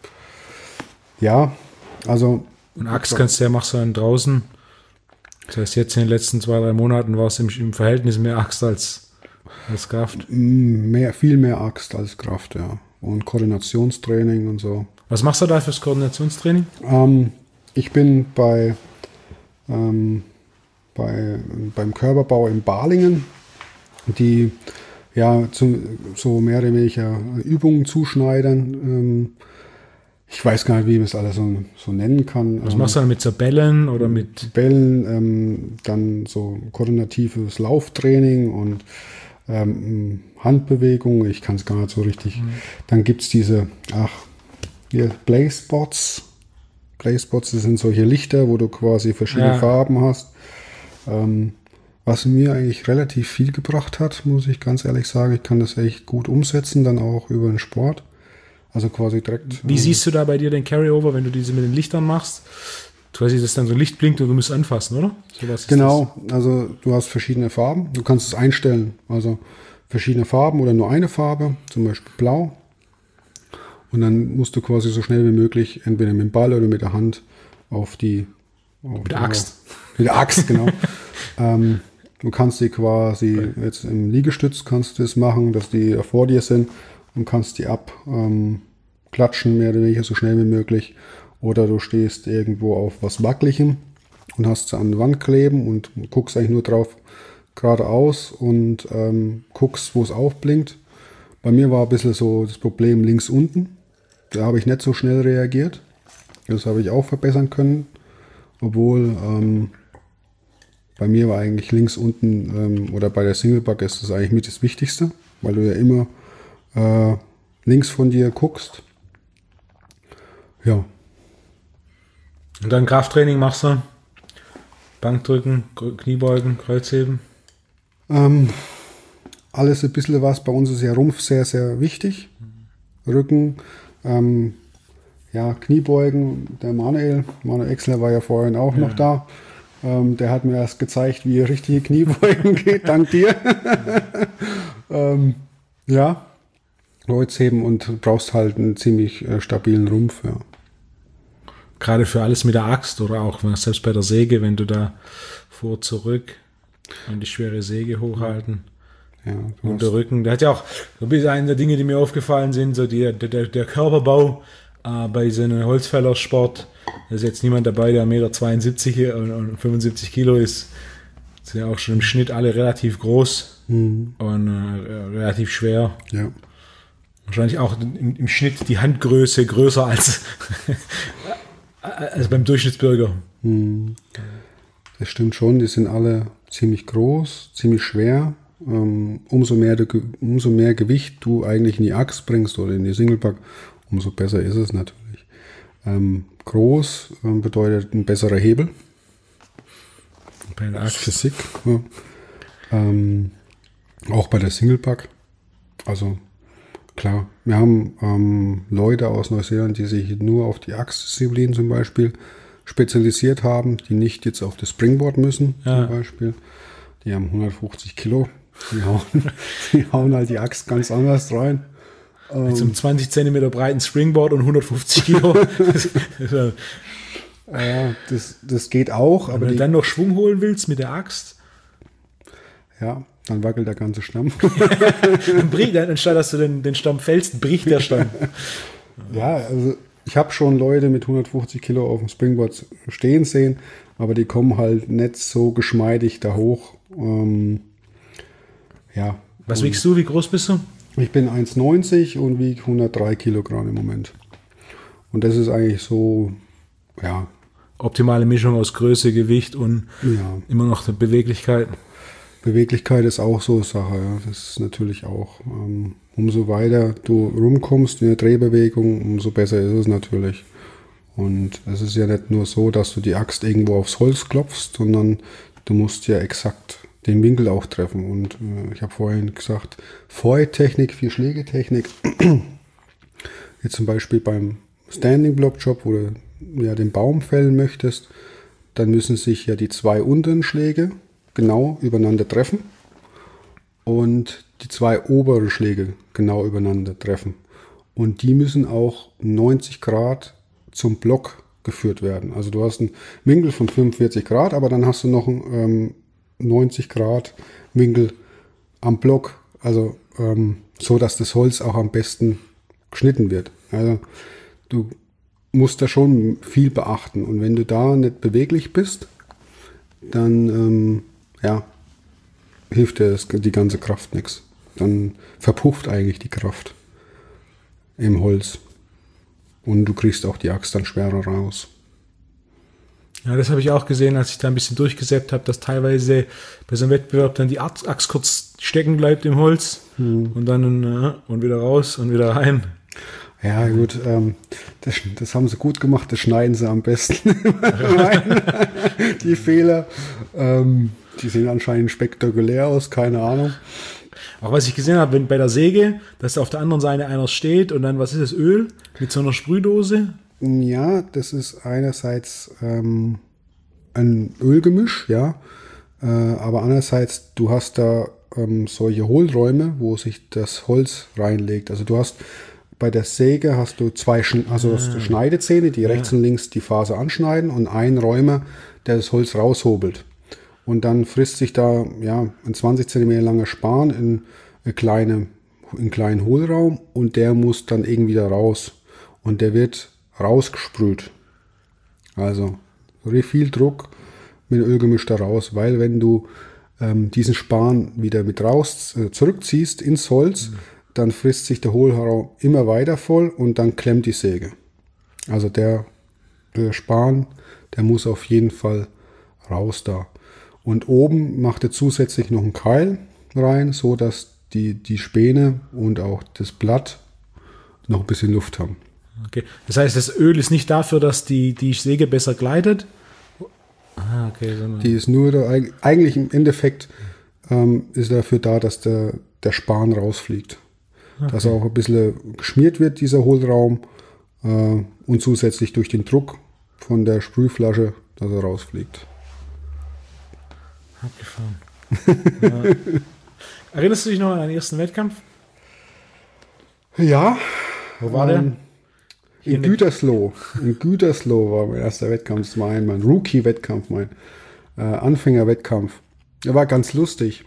Ja, also. Und Axt kannst du ja machst du dann draußen. Das heißt, jetzt in den letzten zwei, drei Monaten war es im, im Verhältnis mehr Axt als, als Kraft. Mehr, viel mehr Axt als Kraft, ja. Und Koordinationstraining und so. Was machst du da fürs Koordinationstraining? Ähm, ich bin bei, ähm, bei beim Körperbau in Balingen, die ja zu, so mehr oder weniger Übungen zuschneidern. Ähm, ich weiß gar nicht, wie man es alles so, so nennen kann. Was machst du dann mit so Bällen oder mit Bällen? Ähm, dann so koordinatives Lauftraining und ähm, Handbewegung. Ich kann es gar nicht so richtig. Mhm. Dann gibt es diese, ach, hier, Playspots. Playspots, das sind solche Lichter, wo du quasi verschiedene ja. Farben hast. Ähm, was mir eigentlich relativ viel gebracht hat, muss ich ganz ehrlich sagen. Ich kann das echt gut umsetzen, dann auch über den Sport. Also quasi direkt. Wie ähm, siehst du da bei dir den Carryover, wenn du diese mit den Lichtern machst? Quasi, dass dann so ein Licht blinkt und du musst anfassen, oder? So was genau, das. Also du hast verschiedene Farben. Du kannst es einstellen. Also verschiedene Farben oder nur eine Farbe, zum Beispiel blau. Und dann musst du quasi so schnell wie möglich, entweder mit dem Ball oder mit der Hand, auf die... Auf mit der Axt. Mit der Axt, genau. ähm, du kannst die quasi, okay. jetzt im Liegestütz kannst du das machen, dass die vor dir sind und kannst die abklatschen, ähm, mehr oder weniger so schnell wie möglich. Oder du stehst irgendwo auf was Wackeligem und hast sie an die Wand kleben und guckst eigentlich nur drauf geradeaus und ähm, guckst, wo es aufblinkt. Bei mir war ein bisschen so das Problem links unten. Da habe ich nicht so schnell reagiert. Das habe ich auch verbessern können. Obwohl ähm, bei mir war eigentlich links unten ähm, oder bei der Singleback ist das eigentlich mit das Wichtigste, weil du ja immer äh, links von dir guckst. Ja. Und dann Krafttraining machst du? Bankdrücken, Kniebeugen, Kreuzheben? Ähm, alles ein bisschen was. Bei uns ist ja Rumpf sehr, sehr wichtig. Rücken, ähm, ja, Kniebeugen. Der Manuel, Manuel Exler war ja vorhin auch ja. noch da. Ähm, der hat mir erst gezeigt, wie richtige Kniebeugen geht, dank dir. ähm, ja, Kreuzheben und du brauchst halt einen ziemlich äh, stabilen Rumpf, ja. Gerade für alles mit der Axt oder auch selbst bei der Säge, wenn du da vor, zurück und die schwere Säge hochhalten. Ja, und der Rücken, der hat ja auch, so ein bisschen eine der Dinge, die mir aufgefallen sind, so die, der, der Körperbau äh, bei so einem Holzfällersport. Da ist jetzt niemand dabei, der eins Komma zweiundsiebzig Meter und, und fünfundsiebzig Kilo ist. Sind ja auch schon im Schnitt alle relativ groß mhm. und äh, relativ schwer. Ja. Wahrscheinlich auch im, im Schnitt die Handgröße größer als, als beim Durchschnittsbürger. Mhm. Das stimmt schon, die sind alle ziemlich groß, ziemlich schwer. Ähm, umso mehr, umso mehr Gewicht du eigentlich in die Axt bringst oder in die Singleback, umso besser ist es natürlich. Ähm, groß ähm, bedeutet ein besserer Hebel. Bei der Axt. Physik. Ja. Ähm, auch bei der Singleback. Also klar, wir haben ähm, Leute aus Neuseeland, die sich nur auf die Axtdisziplin zum Beispiel spezialisiert haben, die nicht jetzt auf das Springboard müssen, ja. zum Beispiel. Die haben hundertfünfzig Kilo. Die hauen, die hauen halt die Axt ganz anders rein. Mit so einem zwanzig Zentimeter breiten Springboard und hundertfünfzig Kilo. Ja, das, das geht auch. Aber aber wenn du die, dann noch Schwung holen willst mit der Axt. Ja, Dann wackelt der ganze Stamm. Dann bricht, anstatt dass du den, den Stamm fällst, bricht der Stamm. Ja, also ich habe schon Leute mit hundertfünfzig Kilo auf dem Springboard stehen sehen, aber die kommen halt nicht so geschmeidig da hoch. Ähm, ja. Was wiegst du? Wie groß bist du? Ich bin eins neunzig und wiege hundertdrei Kilogramm im Moment. Und das ist eigentlich so, ja. Optimale Mischung aus Größe, Gewicht und ja. immer noch der Beweglichkeit. Beweglichkeit ist auch so eine Sache. Ja. Das ist natürlich auch, ähm, umso weiter du rumkommst in der Drehbewegung, umso besser ist es natürlich. Und es ist ja nicht nur so, dass du die Axt irgendwo aufs Holz klopfst, sondern du musst ja exakt den Winkel auch treffen. Und äh, ich habe vorhin gesagt, Vorheittechnik, Vier-Schläge-Technik. Jetzt zum Beispiel beim Standing-Block-Job, wo du ja den Baum fällen möchtest, dann müssen sich ja die zwei unteren Schläge genau übereinander treffen und die zwei oberen Schläge genau übereinander treffen. Und die müssen auch neunzig Grad zum Block geführt werden. Also du hast einen Winkel von fünfundvierzig Grad, aber dann hast du noch einen ähm, neunzig Grad Winkel am Block, also ähm, so, dass das Holz auch am besten geschnitten wird. Also du musst da schon viel beachten und wenn du da nicht beweglich bist, dann ähm, ja, hilft dir das, die ganze Kraft nichts. Dann verpufft eigentlich die Kraft im Holz und du kriegst auch die Axt dann schwerer raus. Ja, das habe ich auch gesehen, als ich da ein bisschen durchgesäppt habe, dass teilweise bei so einem Wettbewerb dann die Axt kurz stecken bleibt im Holz hm. und dann äh, und wieder raus und wieder rein. Ja gut, ähm, das, das haben sie gut gemacht, das schneiden sie am besten. Die Fehler, ähm, die sehen anscheinend spektakulär aus, keine Ahnung. Auch was ich gesehen habe, wenn bei der Säge, dass auf der anderen Seite einer steht und dann, was ist das, Öl mit so einer Sprühdose? Ja, das ist einerseits ähm, ein Ölgemisch, ja, äh, aber andererseits, du hast da ähm, solche Hohlräume, wo sich das Holz reinlegt. Also du hast bei der Säge hast du zwei Schn- also hast du Schneidezähne, die rechts ja. und links die Faser anschneiden und einen Räumer, der das Holz raushobelt. Und dann frisst sich da ja ein zwanzig Zentimeter langer Span in eine kleine, in einen kleinen Hohlraum und der muss dann irgendwie da raus. Und der wird rausgesprüht. Also viel Druck mit dem Ölgemisch da raus, weil wenn du ähm, diesen Span wieder mit raus äh, zurückziehst ins Holz, mhm. dann frisst sich der Hohlraum immer weiter voll und dann klemmt die Säge. Also der, der Span, der muss auf jeden Fall raus da. Und oben macht er zusätzlich noch einen Keil rein, so dass die, die Späne und auch das Blatt noch ein bisschen Luft haben. Okay. Das heißt, das Öl ist nicht dafür, dass die, die Säge besser gleitet? Ah, okay. Die ist nur da, eigentlich im Endeffekt ähm, ist dafür da, dass der, der Span rausfliegt. Okay. Dass auch ein bisschen geschmiert wird, dieser Hohlraum, äh, und zusätzlich durch den Druck von der Sprühflasche, dass er rausfliegt. Abgefahren. Ja. Erinnerst du dich noch an deinen ersten Wettkampf? Ja. Wo war ähm, der? In Gütersloh. In Gütersloh war mein erster Wettkampf. Das war mein, mein Rookie-Wettkampf, mein äh, Anfänger-Wettkampf. Der war ganz lustig.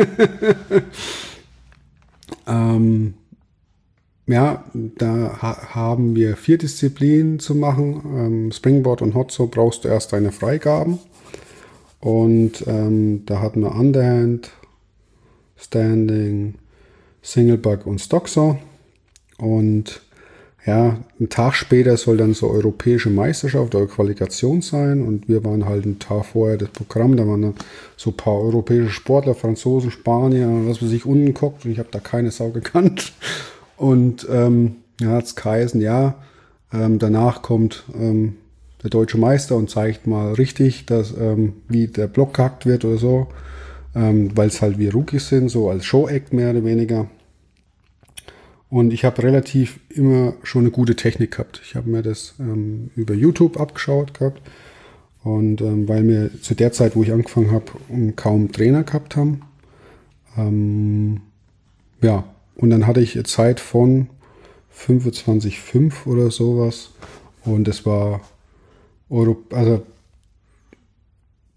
ähm, ja, da ha- haben wir vier Disziplinen zu machen. Ähm, Springboard und Hot Soap brauchst du erst deine Freigaben. Und ähm, da hatten wir Underhand, Standing, Singlebuck und Stocksaw. Und ja, ein Tag später soll dann so europäische Meisterschaft oder Qualifikation sein. Und wir waren halt einen Tag vorher das Programm. Da waren dann so ein paar europäische Sportler, Franzosen, Spanier, was weiß ich, unten geguckt. Und ich habe da keine Sau gekannt. Und ähm, ja, hat es geheißen, ja, ähm, danach kommt ähm, der deutsche Meister und zeigt mal richtig, dass ähm, wie der Block gehackt wird oder so, ähm, weil es halt wie Rookies sind, so als Show-Act mehr oder weniger. Und ich habe relativ immer schon eine gute Technik gehabt. Ich habe mir das ähm, über YouTube abgeschaut gehabt und ähm, weil wir zu der Zeit, wo ich angefangen habe, kaum Trainer gehabt haben. Ähm, ja, und dann hatte ich eine Zeit von fünfundzwanzig Komma fünf oder sowas und es war Euro, also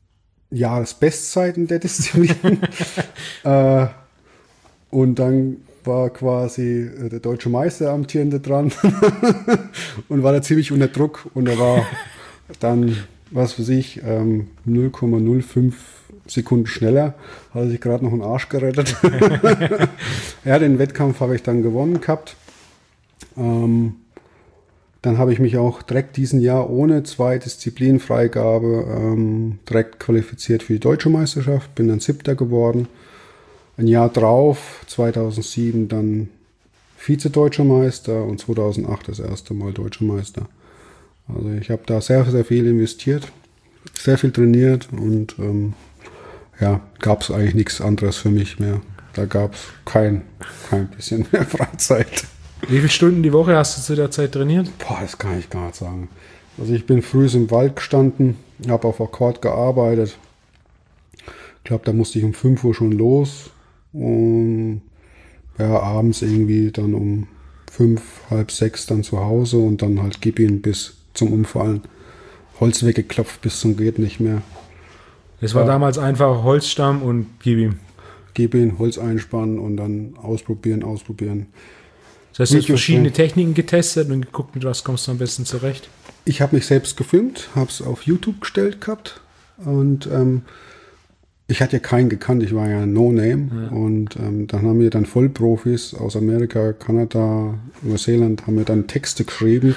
Jahresbestzeit in der Disziplin. äh, und dann war quasi der deutsche Meister amtierende dran und war da ziemlich unter Druck. Und er war dann, was weiß ich, ähm, null Komma null fünf Sekunden schneller, hat er sich gerade noch einen Arsch gerettet. Ja, den Wettkampf habe ich dann gewonnen gehabt. Ähm, dann habe ich mich auch direkt diesen Jahr ohne zwei Disziplinfreigabe ähm, direkt qualifiziert für die deutsche Meisterschaft, bin dann Siebter geworden. Ein Jahr drauf, zweitausendsieben, dann Vize-Deutscher Meister und zweitausendacht das erste Mal Deutscher Meister. Also ich habe da sehr, sehr viel investiert, sehr viel trainiert und ähm, ja, gab es eigentlich nichts anderes für mich mehr. Da gab es kein, kein bisschen mehr Freizeit. Wie viele Stunden die Woche hast du zu der Zeit trainiert? Boah, das kann ich gar nicht sagen. Also ich bin früh im Wald gestanden, habe auf Akkord gearbeitet. Ich glaube, da musste ich um fünf Uhr schon los. Und ja, abends irgendwie dann um fünf, halb sechs dann zu Hause und dann halt gib ihn bis zum Umfallen. Holz weggeklopft bis zum geht nicht mehr. Das war ja damals einfach Holzstamm und gib ihm. Gib ihn, Holz einspannen und dann ausprobieren, ausprobieren. Das heißt, du hast verschiedene Techniken getestet und geguckt, mit was kommst du am besten zurecht? Ich habe mich selbst gefilmt, habe es auf YouTube gestellt gehabt und ähm, ich hatte ja keinen gekannt, ich war ja No-Name. Ja. Und ähm, dann haben wir dann Vollprofis aus Amerika, Kanada, Neuseeland, haben wir dann Texte geschrieben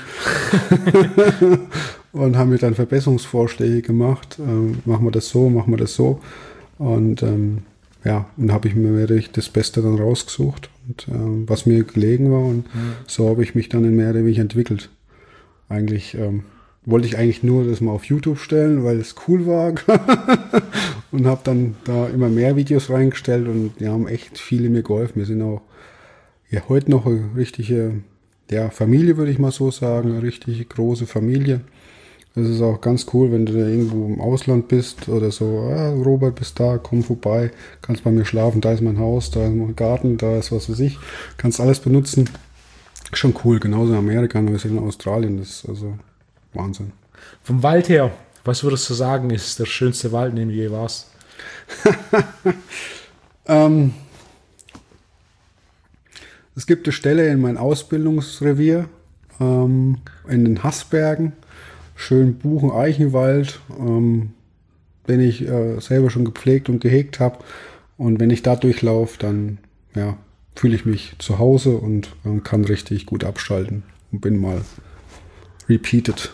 und haben mir dann Verbesserungsvorschläge gemacht. Ähm, machen wir das so, machen wir das so. Und ähm, ja, und habe ich mir das Beste dann rausgesucht, und, ähm, was mir gelegen war. Und ja. so habe ich mich dann in mehr oder weniger entwickelt. Eigentlich ähm, wollte ich eigentlich nur das mal auf YouTube stellen, weil es cool war. Und habe dann da immer mehr Videos reingestellt und die haben echt viele mir geholfen. Wir sind auch ja, heute noch eine richtige ja, Familie, würde ich mal so sagen, eine richtig große Familie. Das ist auch ganz cool, wenn du da irgendwo im Ausland bist oder so. Ah, Robert, bist da, komm vorbei, kannst bei mir schlafen, da ist mein Haus, da ist mein Garten, da ist was weiß ich. Kannst alles benutzen. Schon cool, genauso in Amerika, Neuseeland, Australien, das ist also Wahnsinn. Vom Wald her, was würdest du sagen, ist der schönste Wald, in dem du je warst? ähm, es gibt eine Stelle in meinem Ausbildungsrevier, ähm, in den Haßbergen, schön Buchen-Eichenwald, ähm, den ich äh, selber schon gepflegt und gehegt habe. Und wenn ich da durchlaufe, dann ja, fühle ich mich zu Hause und ähm, kann richtig gut abschalten und bin mal repeated.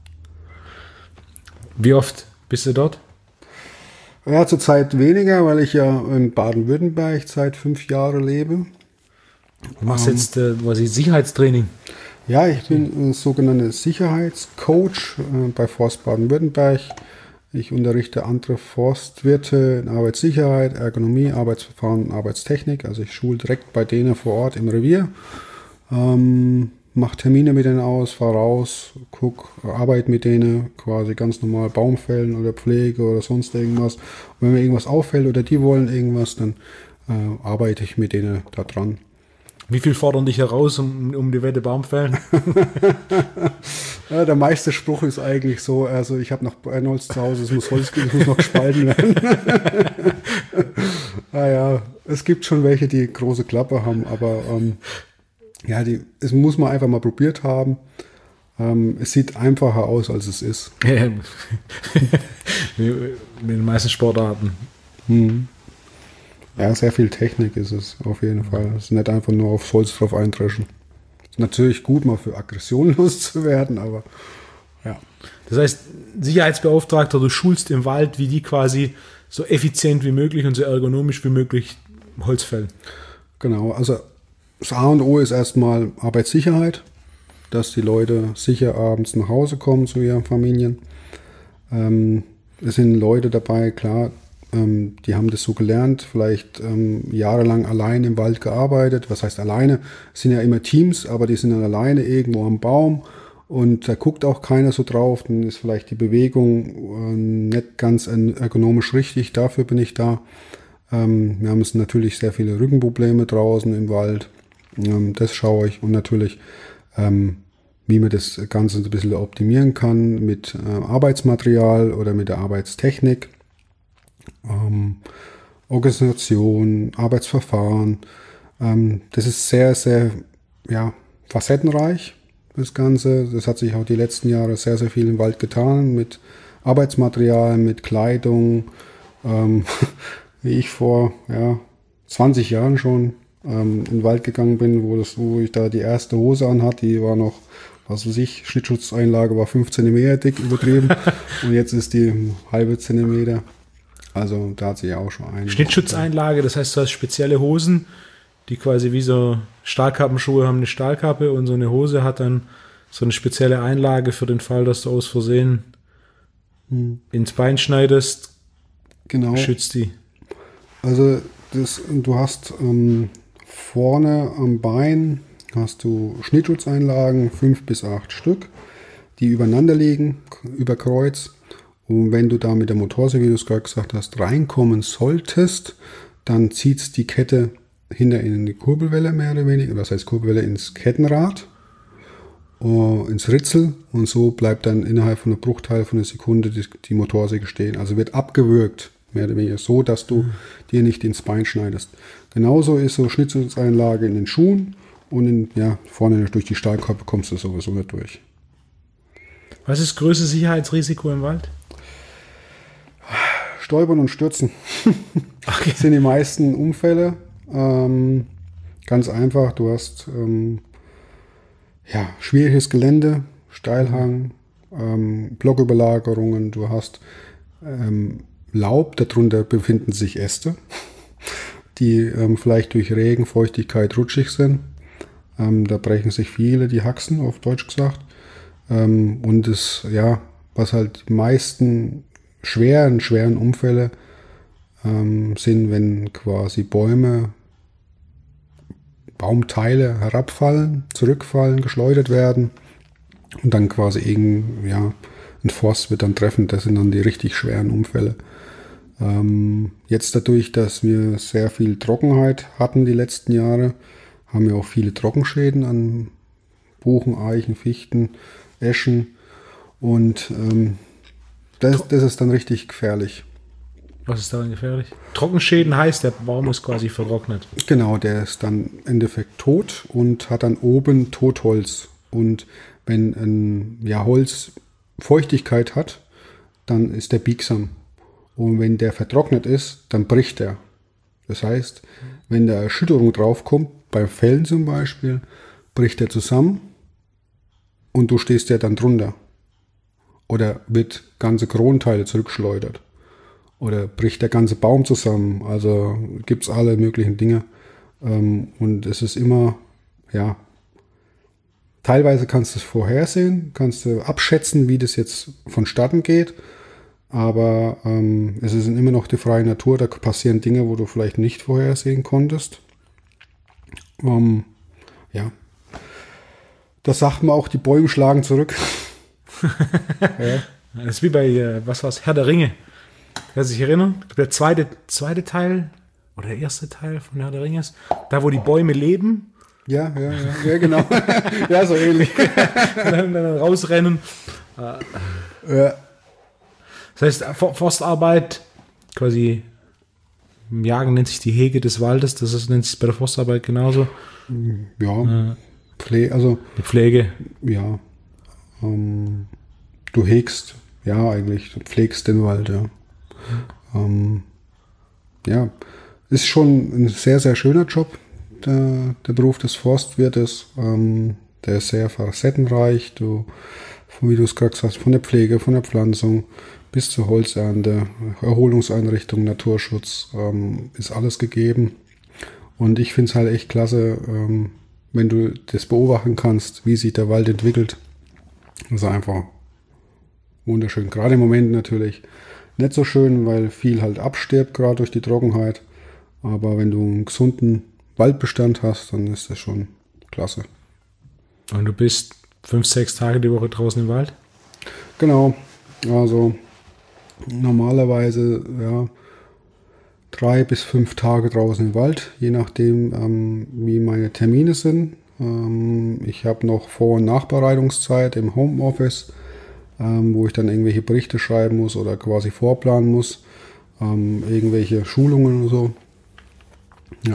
Wie oft bist du dort? Ja, zurzeit weniger, weil ich ja in Baden-Württemberg seit fünf Jahren lebe. Du machst ähm, jetzt äh, was ist Sicherheitstraining? Ja, ich bin ein sogenannter Sicherheitscoach äh, bei Forst Baden-Württemberg. Ich unterrichte andere Forstwirte in Arbeitssicherheit, Ergonomie, Arbeitsverfahren und Arbeitstechnik. Also ich schule direkt bei denen vor Ort im Revier. Ähm, mache Termine mit denen aus, fahre raus, guck, arbeite mit denen, quasi ganz normal Baumfällen oder Pflege oder sonst irgendwas. Und wenn mir irgendwas auffällt oder die wollen irgendwas, dann äh, arbeite ich mit denen da dran. Wie viel fordern dich heraus, um, um die Wette Baumfällen? Ja, der meiste Spruch ist eigentlich so, also ich habe noch Brennholz zu Hause, es muss Holz, es muss noch gespalten werden. Naja, es gibt schon welche, die große Klappe haben, aber ähm, ja, die, es muss man einfach mal probiert haben. Ähm, es sieht einfacher aus, als es ist. Mit den meisten Sportarten. Hm. Ja, sehr viel Technik ist es auf jeden Fall. Es ist nicht einfach nur aufs Holz drauf eindreschen. Ist natürlich gut, mal für Aggression loszuwerden, aber ja. Das heißt, Sicherheitsbeauftragter, du schulst im Wald, wie die quasi so effizient wie möglich und so ergonomisch wie möglich Holz fällen. Genau, also das A und O ist erstmal Arbeitssicherheit, dass die Leute sicher abends nach Hause kommen zu ihren Familien. Ähm, es sind Leute dabei, klar, ähm, die haben das so gelernt, vielleicht ähm, jahrelang allein im Wald gearbeitet. Was heißt alleine? Es sind ja immer Teams, aber die sind dann alleine irgendwo am Baum und da guckt auch keiner so drauf. Dann ist vielleicht die Bewegung äh, nicht ganz ergonomisch richtig, dafür bin ich da. Ähm, wir haben es natürlich sehr viele Rückenprobleme draußen im Wald. Das schaue ich und natürlich, ähm, wie man das Ganze ein bisschen optimieren kann mit äh, Arbeitsmaterial oder mit der Arbeitstechnik. ähm, Organisation, Arbeitsverfahren. Ähm, das ist sehr, sehr ja, facettenreich, das Ganze. Das hat sich auch die letzten Jahre sehr, sehr viel im Wald getan, mit Arbeitsmaterial, mit Kleidung. Ähm, wie ich vor ja, zwanzig Jahren schon ähm, in den Wald gegangen bin, wo, das, wo ich da die erste Hose anhatte, die war noch, was weiß ich, Schnittschutzeinlage war fünf Zentimeter dick übertrieben und jetzt ist die halbe Zentimeter. Also da hat sich auch schon ein. Schnittschutzeinlage, das heißt, du hast spezielle Hosen, die quasi wie so Stahlkappenschuhe haben eine Stahlkappe und so eine Hose hat dann so eine spezielle Einlage für den Fall, dass du aus Versehen hm. ins Bein schneidest. Genau. Schützt die. Also das, du hast ähm, vorne am Bein hast du Schnittschutzeinlagen, fünf bis acht Stück, die übereinander liegen, über Kreuz. Und wenn du da mit der Motorsäge, wie du es gerade gesagt hast, reinkommen solltest, dann zieht die Kette hinter in die Kurbelwelle mehr oder weniger, was heißt Kurbelwelle, ins Kettenrad, uh, ins Ritzel und so bleibt dann innerhalb von einem Bruchteil von einer Sekunde die, die Motorsäge stehen. Also wird abgewürgt, mehr oder weniger so, dass du mhm. dir nicht ins Bein schneidest. Genauso ist so Schnittschutzeinlage in den Schuhen und in, ja, vorne durch die Stahlkappe kommst du sowieso nicht durch. Was ist das größte Sicherheitsrisiko im Wald? Stolpern und Stürzen. Okay. Das sind die meisten Unfälle. Ähm, ganz einfach, du hast ähm, ja, schwieriges Gelände, Steilhang, ähm, Blocküberlagerungen, du hast ähm, Laub, darunter befinden sich Äste, die ähm, vielleicht durch Regen, Feuchtigkeit rutschig sind. Ähm, da brechen sich viele die Haxen, auf Deutsch gesagt. Ähm, und das, ja, was halt die meisten schweren, schweren Unfälle ähm, sind, wenn quasi Bäume, Baumteile herabfallen, zurückfallen, geschleudert werden und dann quasi irgend, ja, ein Forst wird dann treffen. Das sind dann die richtig schweren Unfälle. Ähm, jetzt dadurch, dass wir sehr viel Trockenheit hatten die letzten Jahre, haben wir auch viele Trockenschäden an Buchen, Eichen, Fichten, Eschen und ähm, das, das ist dann richtig gefährlich. Was ist daran gefährlich? Trockenschäden heißt, der Baum ist quasi vertrocknet. Genau, der ist dann im Endeffekt tot und hat dann oben Totholz. Und wenn ein ja, Holz Feuchtigkeit hat, dann ist der biegsam. Und wenn der vertrocknet ist, dann bricht er. Das heißt, wenn da Erschütterung draufkommt, beim Fällen zum Beispiel, bricht er zusammen und du stehst ja dann drunter. Oder wird ganze Kronenteile zurückgeschleudert. Oder bricht der ganze Baum zusammen. Also gibt es alle möglichen Dinge. Und es ist immer, ja, teilweise kannst du es vorhersehen, kannst du abschätzen, wie das jetzt vonstatten geht. Aber ähm, es ist immer noch die freie Natur, da passieren Dinge, wo du vielleicht nicht vorhersehen konntest. Ähm, ja. Das sagt man auch, die Bäume schlagen zurück. Ja. Das ist wie bei, äh, was war es, Herr der Ringe. Wer sich erinnert, der zweite, zweite Teil oder der erste Teil von Herr der Ringe ist, da wo die Bäume leben. Ja, ja, ja, ja genau. Ja, so ähnlich. dann, dann rausrennen. Ja. Das heißt, Forstarbeit, quasi im Jagen nennt sich die Hege des Waldes, das ist, nennt sich bei der Forstarbeit genauso. Ja, äh, Pflege, also die Pflege. Ja, ähm, du hegst, ja eigentlich, du pflegst den Wald, ja. Ähm, ja, ist schon ein sehr, sehr schöner Job, der, der Beruf des Forstwirtes. Ähm, der ist sehr facettenreich, du, wie du es gerade gesagt hast, von der Pflege, von der Pflanzung bis zur Holzernte, Erholungseinrichtung, Naturschutz, ähm, ist alles gegeben. Und ich finde es halt echt klasse, ähm, wenn du das beobachten kannst, wie sich der Wald entwickelt. Das ist einfach wunderschön. Gerade im Moment natürlich nicht so schön, weil viel halt abstirbt, gerade durch die Trockenheit. Aber wenn du einen gesunden Waldbestand hast, dann ist das schon klasse. Und du bist fünf, sechs Tage die Woche draußen im Wald? Genau. Also normalerweise ja drei bis fünf Tage draußen im Wald, je nachdem, ähm, wie meine Termine sind. Ähm, ich habe noch Vor- und Nachbereitungszeit im Homeoffice, ähm, wo ich dann irgendwelche Berichte schreiben muss oder quasi vorplanen muss. ähm, irgendwelche Schulungen und so. Ja.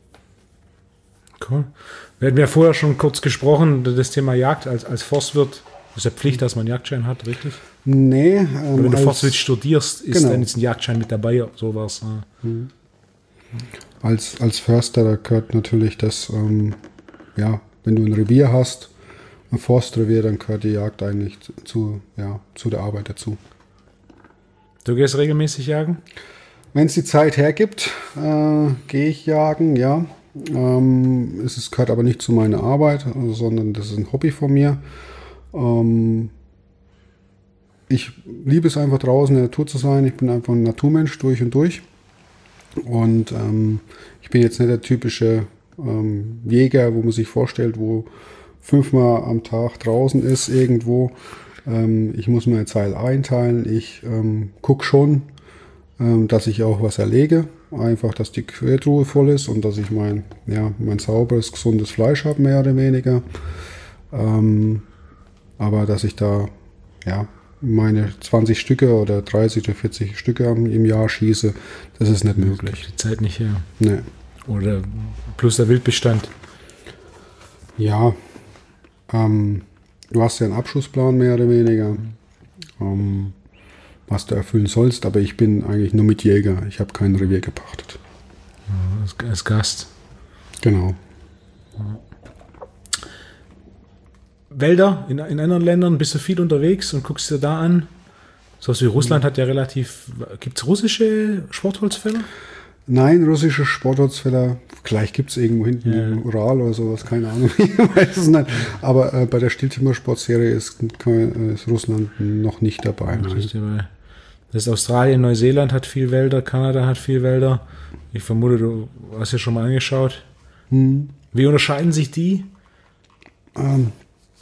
Cool. Wir hatten ja vorher schon kurz gesprochen, das Thema Jagd als, als Forstwirt. Das ist ja Pflicht, dass man einen Jagdschein hat, richtig? Nee. Ähm, Oder wenn du als, Forstwirt studierst, ist genau. dann jetzt ein Jagdschein mit dabei, sowas. Mhm. Als, als Förster, da gehört natürlich das, ähm, ja, wenn du ein Revier hast, ein Forstrevier, dann gehört die Jagd eigentlich zu, ja, zu der Arbeit dazu. Du gehst regelmäßig jagen? Wenn es die Zeit hergibt, äh, gehe ich jagen, ja. Ähm, es ist, gehört aber nicht zu meiner Arbeit, also, sondern das ist ein Hobby von mir. Ähm, ich liebe es einfach draußen in der Natur zu sein. Ich bin einfach ein Naturmensch durch und durch. Und ähm, ich bin jetzt nicht der typische ähm, Jäger, wo man sich vorstellt, wo fünfmal am Tag draußen ist irgendwo. Ähm, ich muss meine Zeit einteilen. Ich ähm, gucke schon, ähm, dass ich auch was erlege. Einfach, dass die Quertruhe voll ist und dass ich mein, ja, mein sauberes, gesundes Fleisch habe, mehr oder weniger. Ähm, aber dass ich da ja, meine zwanzig Stücke oder dreißig oder vierzig Stücke im Jahr schieße, das ist nicht möglich. Die Zeit nicht her. Nee. Oder plus der Wildbestand. Ja, ähm, du hast ja einen Abschussplan mehr oder weniger, ähm, was du erfüllen sollst, aber ich bin eigentlich nur mit Jäger. Ich habe kein Revier gepachtet. Ja, als, als Gast. Genau. Ja. Wälder in, in anderen Ländern, bist du viel unterwegs und guckst dir da an? So was wie Russland hat ja relativ... Gibt es russische Sportholzfäller? Nein, russische Sportholzfäller, vielleicht gibt es irgendwo hinten ja. im Ural oder sowas, keine Ahnung, ich weiß es nicht. Aber äh, bei der Stilltimmer-Sportserie ist, ist Russland noch nicht dabei. Noch nicht dabei. Das ist Australien, Neuseeland hat viel Wälder, Kanada hat viel Wälder. Ich vermute, du hast ja schon mal angeschaut. Hm. Wie unterscheiden sich die? Ähm,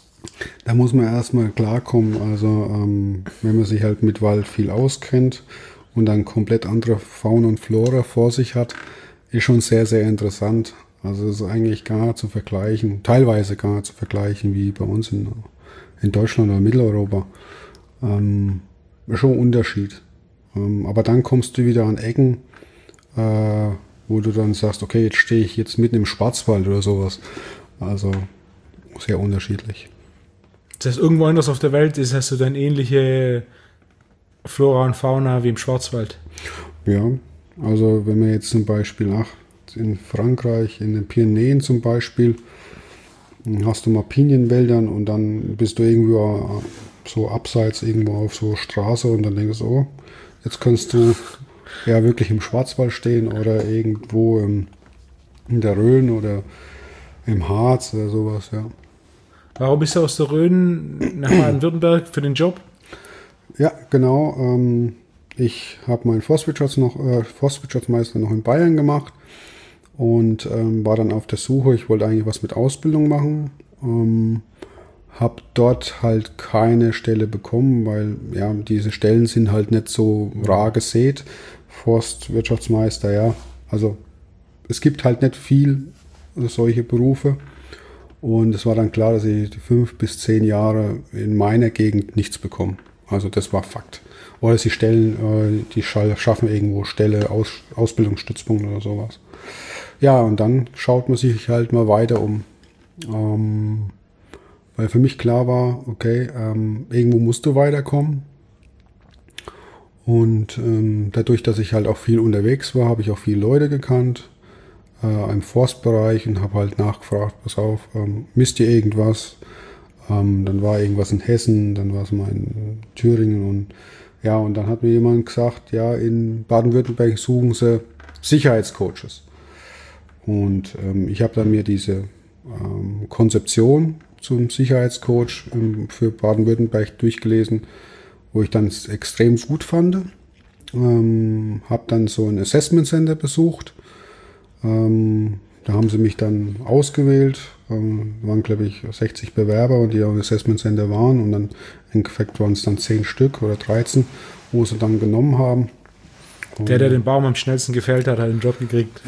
da muss man erstmal klarkommen. Also ähm, wenn man sich halt mit Wald viel auskennt und dann komplett andere Fauna und Flora vor sich hat, ist schon sehr, sehr interessant. Also es ist eigentlich gar nicht zu vergleichen, teilweise gar nicht zu vergleichen wie bei uns in, in Deutschland oder Mitteleuropa. Ähm, schon ein Unterschied. Ähm, aber dann kommst du wieder an Ecken, äh, wo du dann sagst, okay, jetzt stehe ich jetzt mitten im Schwarzwald oder sowas. Also sehr unterschiedlich. Das heißt, irgendwo anders auf der Welt ist, hast du dann ähnliche Flora und Fauna wie im Schwarzwald? Ja, also wenn man jetzt zum Beispiel nach in Frankreich, in den Pyrenäen zum Beispiel, hast du mal Pinienwäldern und dann bist du irgendwo so abseits irgendwo auf so Straße und dann denkst du, oh, jetzt kannst du ja wirklich im Schwarzwald stehen oder irgendwo im, in der Rhön oder im Harz oder sowas, ja. Warum bist du aus der Rhön nach Baden-Württemberg für den Job? Ja, genau. Ähm, ich habe meinen Forstwirtschafts noch, äh, Forstwirtschaftsmeister noch in Bayern gemacht und ähm, war dann auf der Suche. Ich wollte eigentlich was mit Ausbildung machen. Ähm, habe dort halt keine Stelle bekommen, weil ja diese Stellen sind halt nicht so rar gesät. Forstwirtschaftsmeister, ja. Also es gibt halt nicht viel solche Berufe. Und es war dann klar, dass ich fünf bis zehn Jahre in meiner Gegend nichts bekomme. Also das war Fakt. Oder sie stellen, die schaffen irgendwo Stelle, Aus, Ausbildungsstützpunkt oder sowas. Ja, und dann schaut man sich halt mal weiter um. Ähm, weil für mich klar war, okay, ähm, irgendwo musst du weiterkommen. Und ähm, dadurch, dass ich halt auch viel unterwegs war, habe ich auch viele Leute gekannt äh, im Forstbereich und habe halt nachgefragt, pass auf, ähm, misst ihr irgendwas? Ähm, dann war irgendwas in Hessen, dann war es mal in Thüringen und ja, und dann hat mir jemand gesagt, ja, in Baden-Württemberg suchen sie Sicherheitscoaches. Und ähm, ich habe dann mir diese ähm, Konzeption zum Sicherheitscoach ähm, für Baden-Württemberg durchgelesen, wo ich dann extrem gut fand. Ähm, habe dann so ein Assessment Center besucht. Ähm, da haben sie mich dann ausgewählt. Ähm, waren, glaube ich, sechzig Bewerber, die auch im Assessment Center waren. Und dann im Endeffekt waren es dann zehn Stück oder dreizehn, wo sie dann genommen haben. Der, der den Baum am schnellsten gefällt hat, hat den Job gekriegt.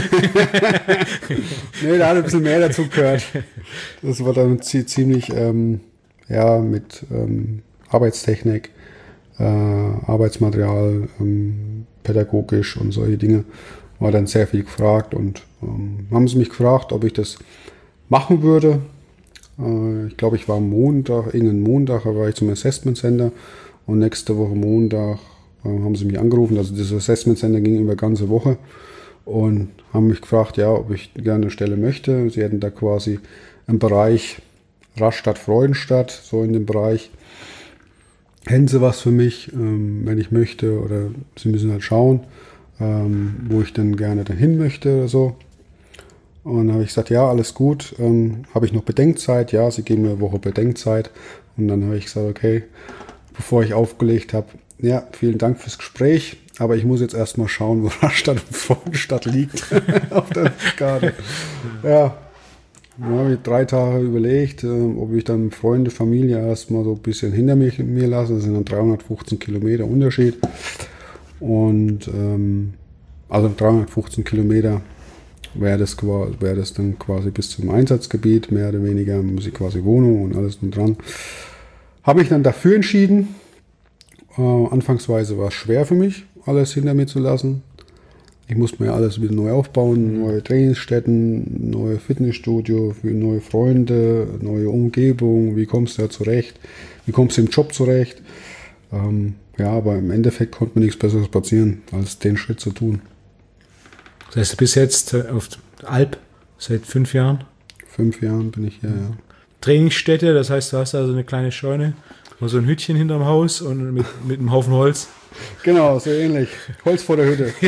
Nee, da hat ein bisschen mehr dazu gehört. Das war dann ziemlich, ähm, ja, mit ähm, Arbeitstechnik, äh, Arbeitsmaterial, ähm, pädagogisch und solche Dinge. War dann sehr viel gefragt und ähm, haben sie mich gefragt, ob ich das machen würde. Äh, ich glaube, ich war am Montag, irgendeinen Montag, da war ich zum Assessment Center und nächste Woche Montag äh, haben sie mich angerufen. Also das Assessment Center ging über eine ganze Woche und haben mich gefragt, ja, ob ich gerne eine Stelle möchte. Sie hätten da quasi im Bereich Rastatt, Freudenstadt, so in dem Bereich. Hätten sie was für mich, ähm, wenn ich möchte, oder sie müssen halt schauen, ähm, wo ich dann gerne dahin möchte oder so. Und dann habe ich gesagt, ja, alles gut. Ähm, habe ich noch Bedenkzeit? Ja, sie geben mir eine Woche Bedenkzeit. Und dann habe ich gesagt, okay, bevor ich aufgelegt habe, ja, vielen Dank fürs Gespräch, aber ich muss jetzt erstmal schauen, wo Rastatt und Freudenstadt liegt auf der Karte. Ja, dann habe ich drei Tage überlegt, äh, ob ich dann Freunde, Familie erstmal so ein bisschen hinter mir, mir lasse. Das sind dann dreihundertfünfzehn Kilometer Unterschied. Und ähm, also dreihundertfünfzehn Kilometer wäre das, wär das dann quasi bis zum Einsatzgebiet, mehr oder weniger, muss ich quasi Wohnung und alles und dran. Habe ich dann dafür entschieden. Äh, anfangsweise war es schwer für mich, alles hinter mir zu lassen. Ich musste mir alles wieder neu aufbauen, neue Trainingsstätten, neue Fitnessstudio, für neue Freunde, neue Umgebung, wie kommst du da zurecht, wie kommst du im Job zurecht. Ähm, ja, aber im Endeffekt konnte mir nichts Besseres passieren, als den Schritt zu tun. Das heißt, du bist jetzt auf Alp seit fünf Jahren? Fünf Jahren bin ich hier, ja. Trainingsstätte, das heißt, du hast also eine kleine Scheune, so ein Hütchen hinterm Haus und mit, mit einem Haufen Holz. Genau, so ähnlich. Holz vor der Hütte.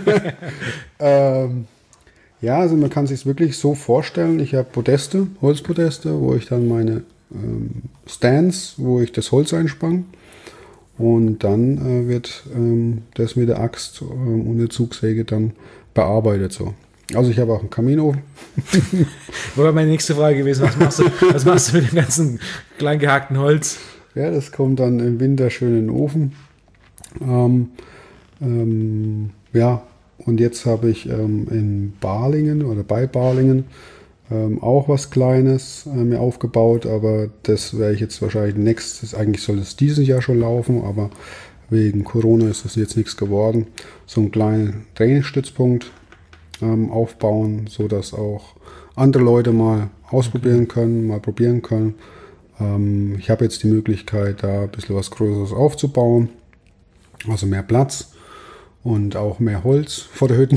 ähm, ja, also man kann sich es wirklich so vorstellen, ich habe Podeste, Holzpodeste, wo ich dann meine ähm, Stands, wo ich das Holz einspann. Und dann äh, wird ähm, das mit der Axt ähm, und der Zugsäge dann bearbeitet. So. Also ich habe auch einen Kaminofen. Wäre meine nächste Frage gewesen, was machst du, was machst du mit dem ganzen klein gehackten Holz? Ja, das kommt dann im Winter schön in den Ofen. Ähm, ähm, ja, und jetzt habe ich ähm, in Balingen oder bei Balingen ähm, auch was Kleines äh, mir aufgebaut, aber das werde ich jetzt wahrscheinlich nächstes, eigentlich soll es dieses Jahr schon laufen, aber wegen Corona ist das jetzt nichts geworden. So einen kleinen Trainingsstützpunkt ähm, aufbauen, sodass auch andere Leute mal ausprobieren können, mal probieren können. Ähm, ich habe jetzt die Möglichkeit, da ein bisschen was Größeres aufzubauen. Also mehr Platz und auch mehr Holz vor der Hütte.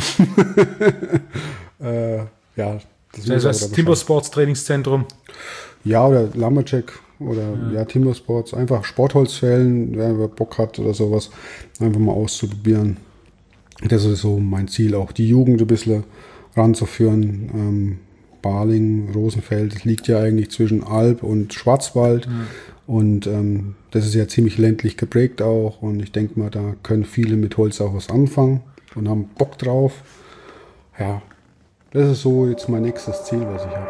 äh, ja, das heißt, das Timber Sports Trainingszentrum. Ja, oder Lumberjack oder ja, ja Timber Sports. Einfach Sportholzfällen, wer Bock hat oder sowas, einfach mal auszuprobieren. Das ist so mein Ziel, auch die Jugend ein bisschen ranzuführen. Ähm, Balingen, Rosenfeld, das liegt ja eigentlich zwischen Alp und Schwarzwald. Ja. Und ähm, das ist ja ziemlich ländlich geprägt auch. Und ich denke mal, da können viele mit Holz auch was anfangen und haben Bock drauf. Ja, das ist so jetzt mein nächstes Ziel, was ich habe.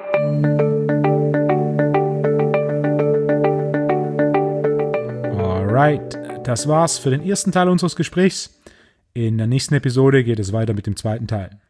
Alright, das war's für den ersten Teil unseres Gesprächs. In der nächsten Episode geht es weiter mit dem zweiten Teil.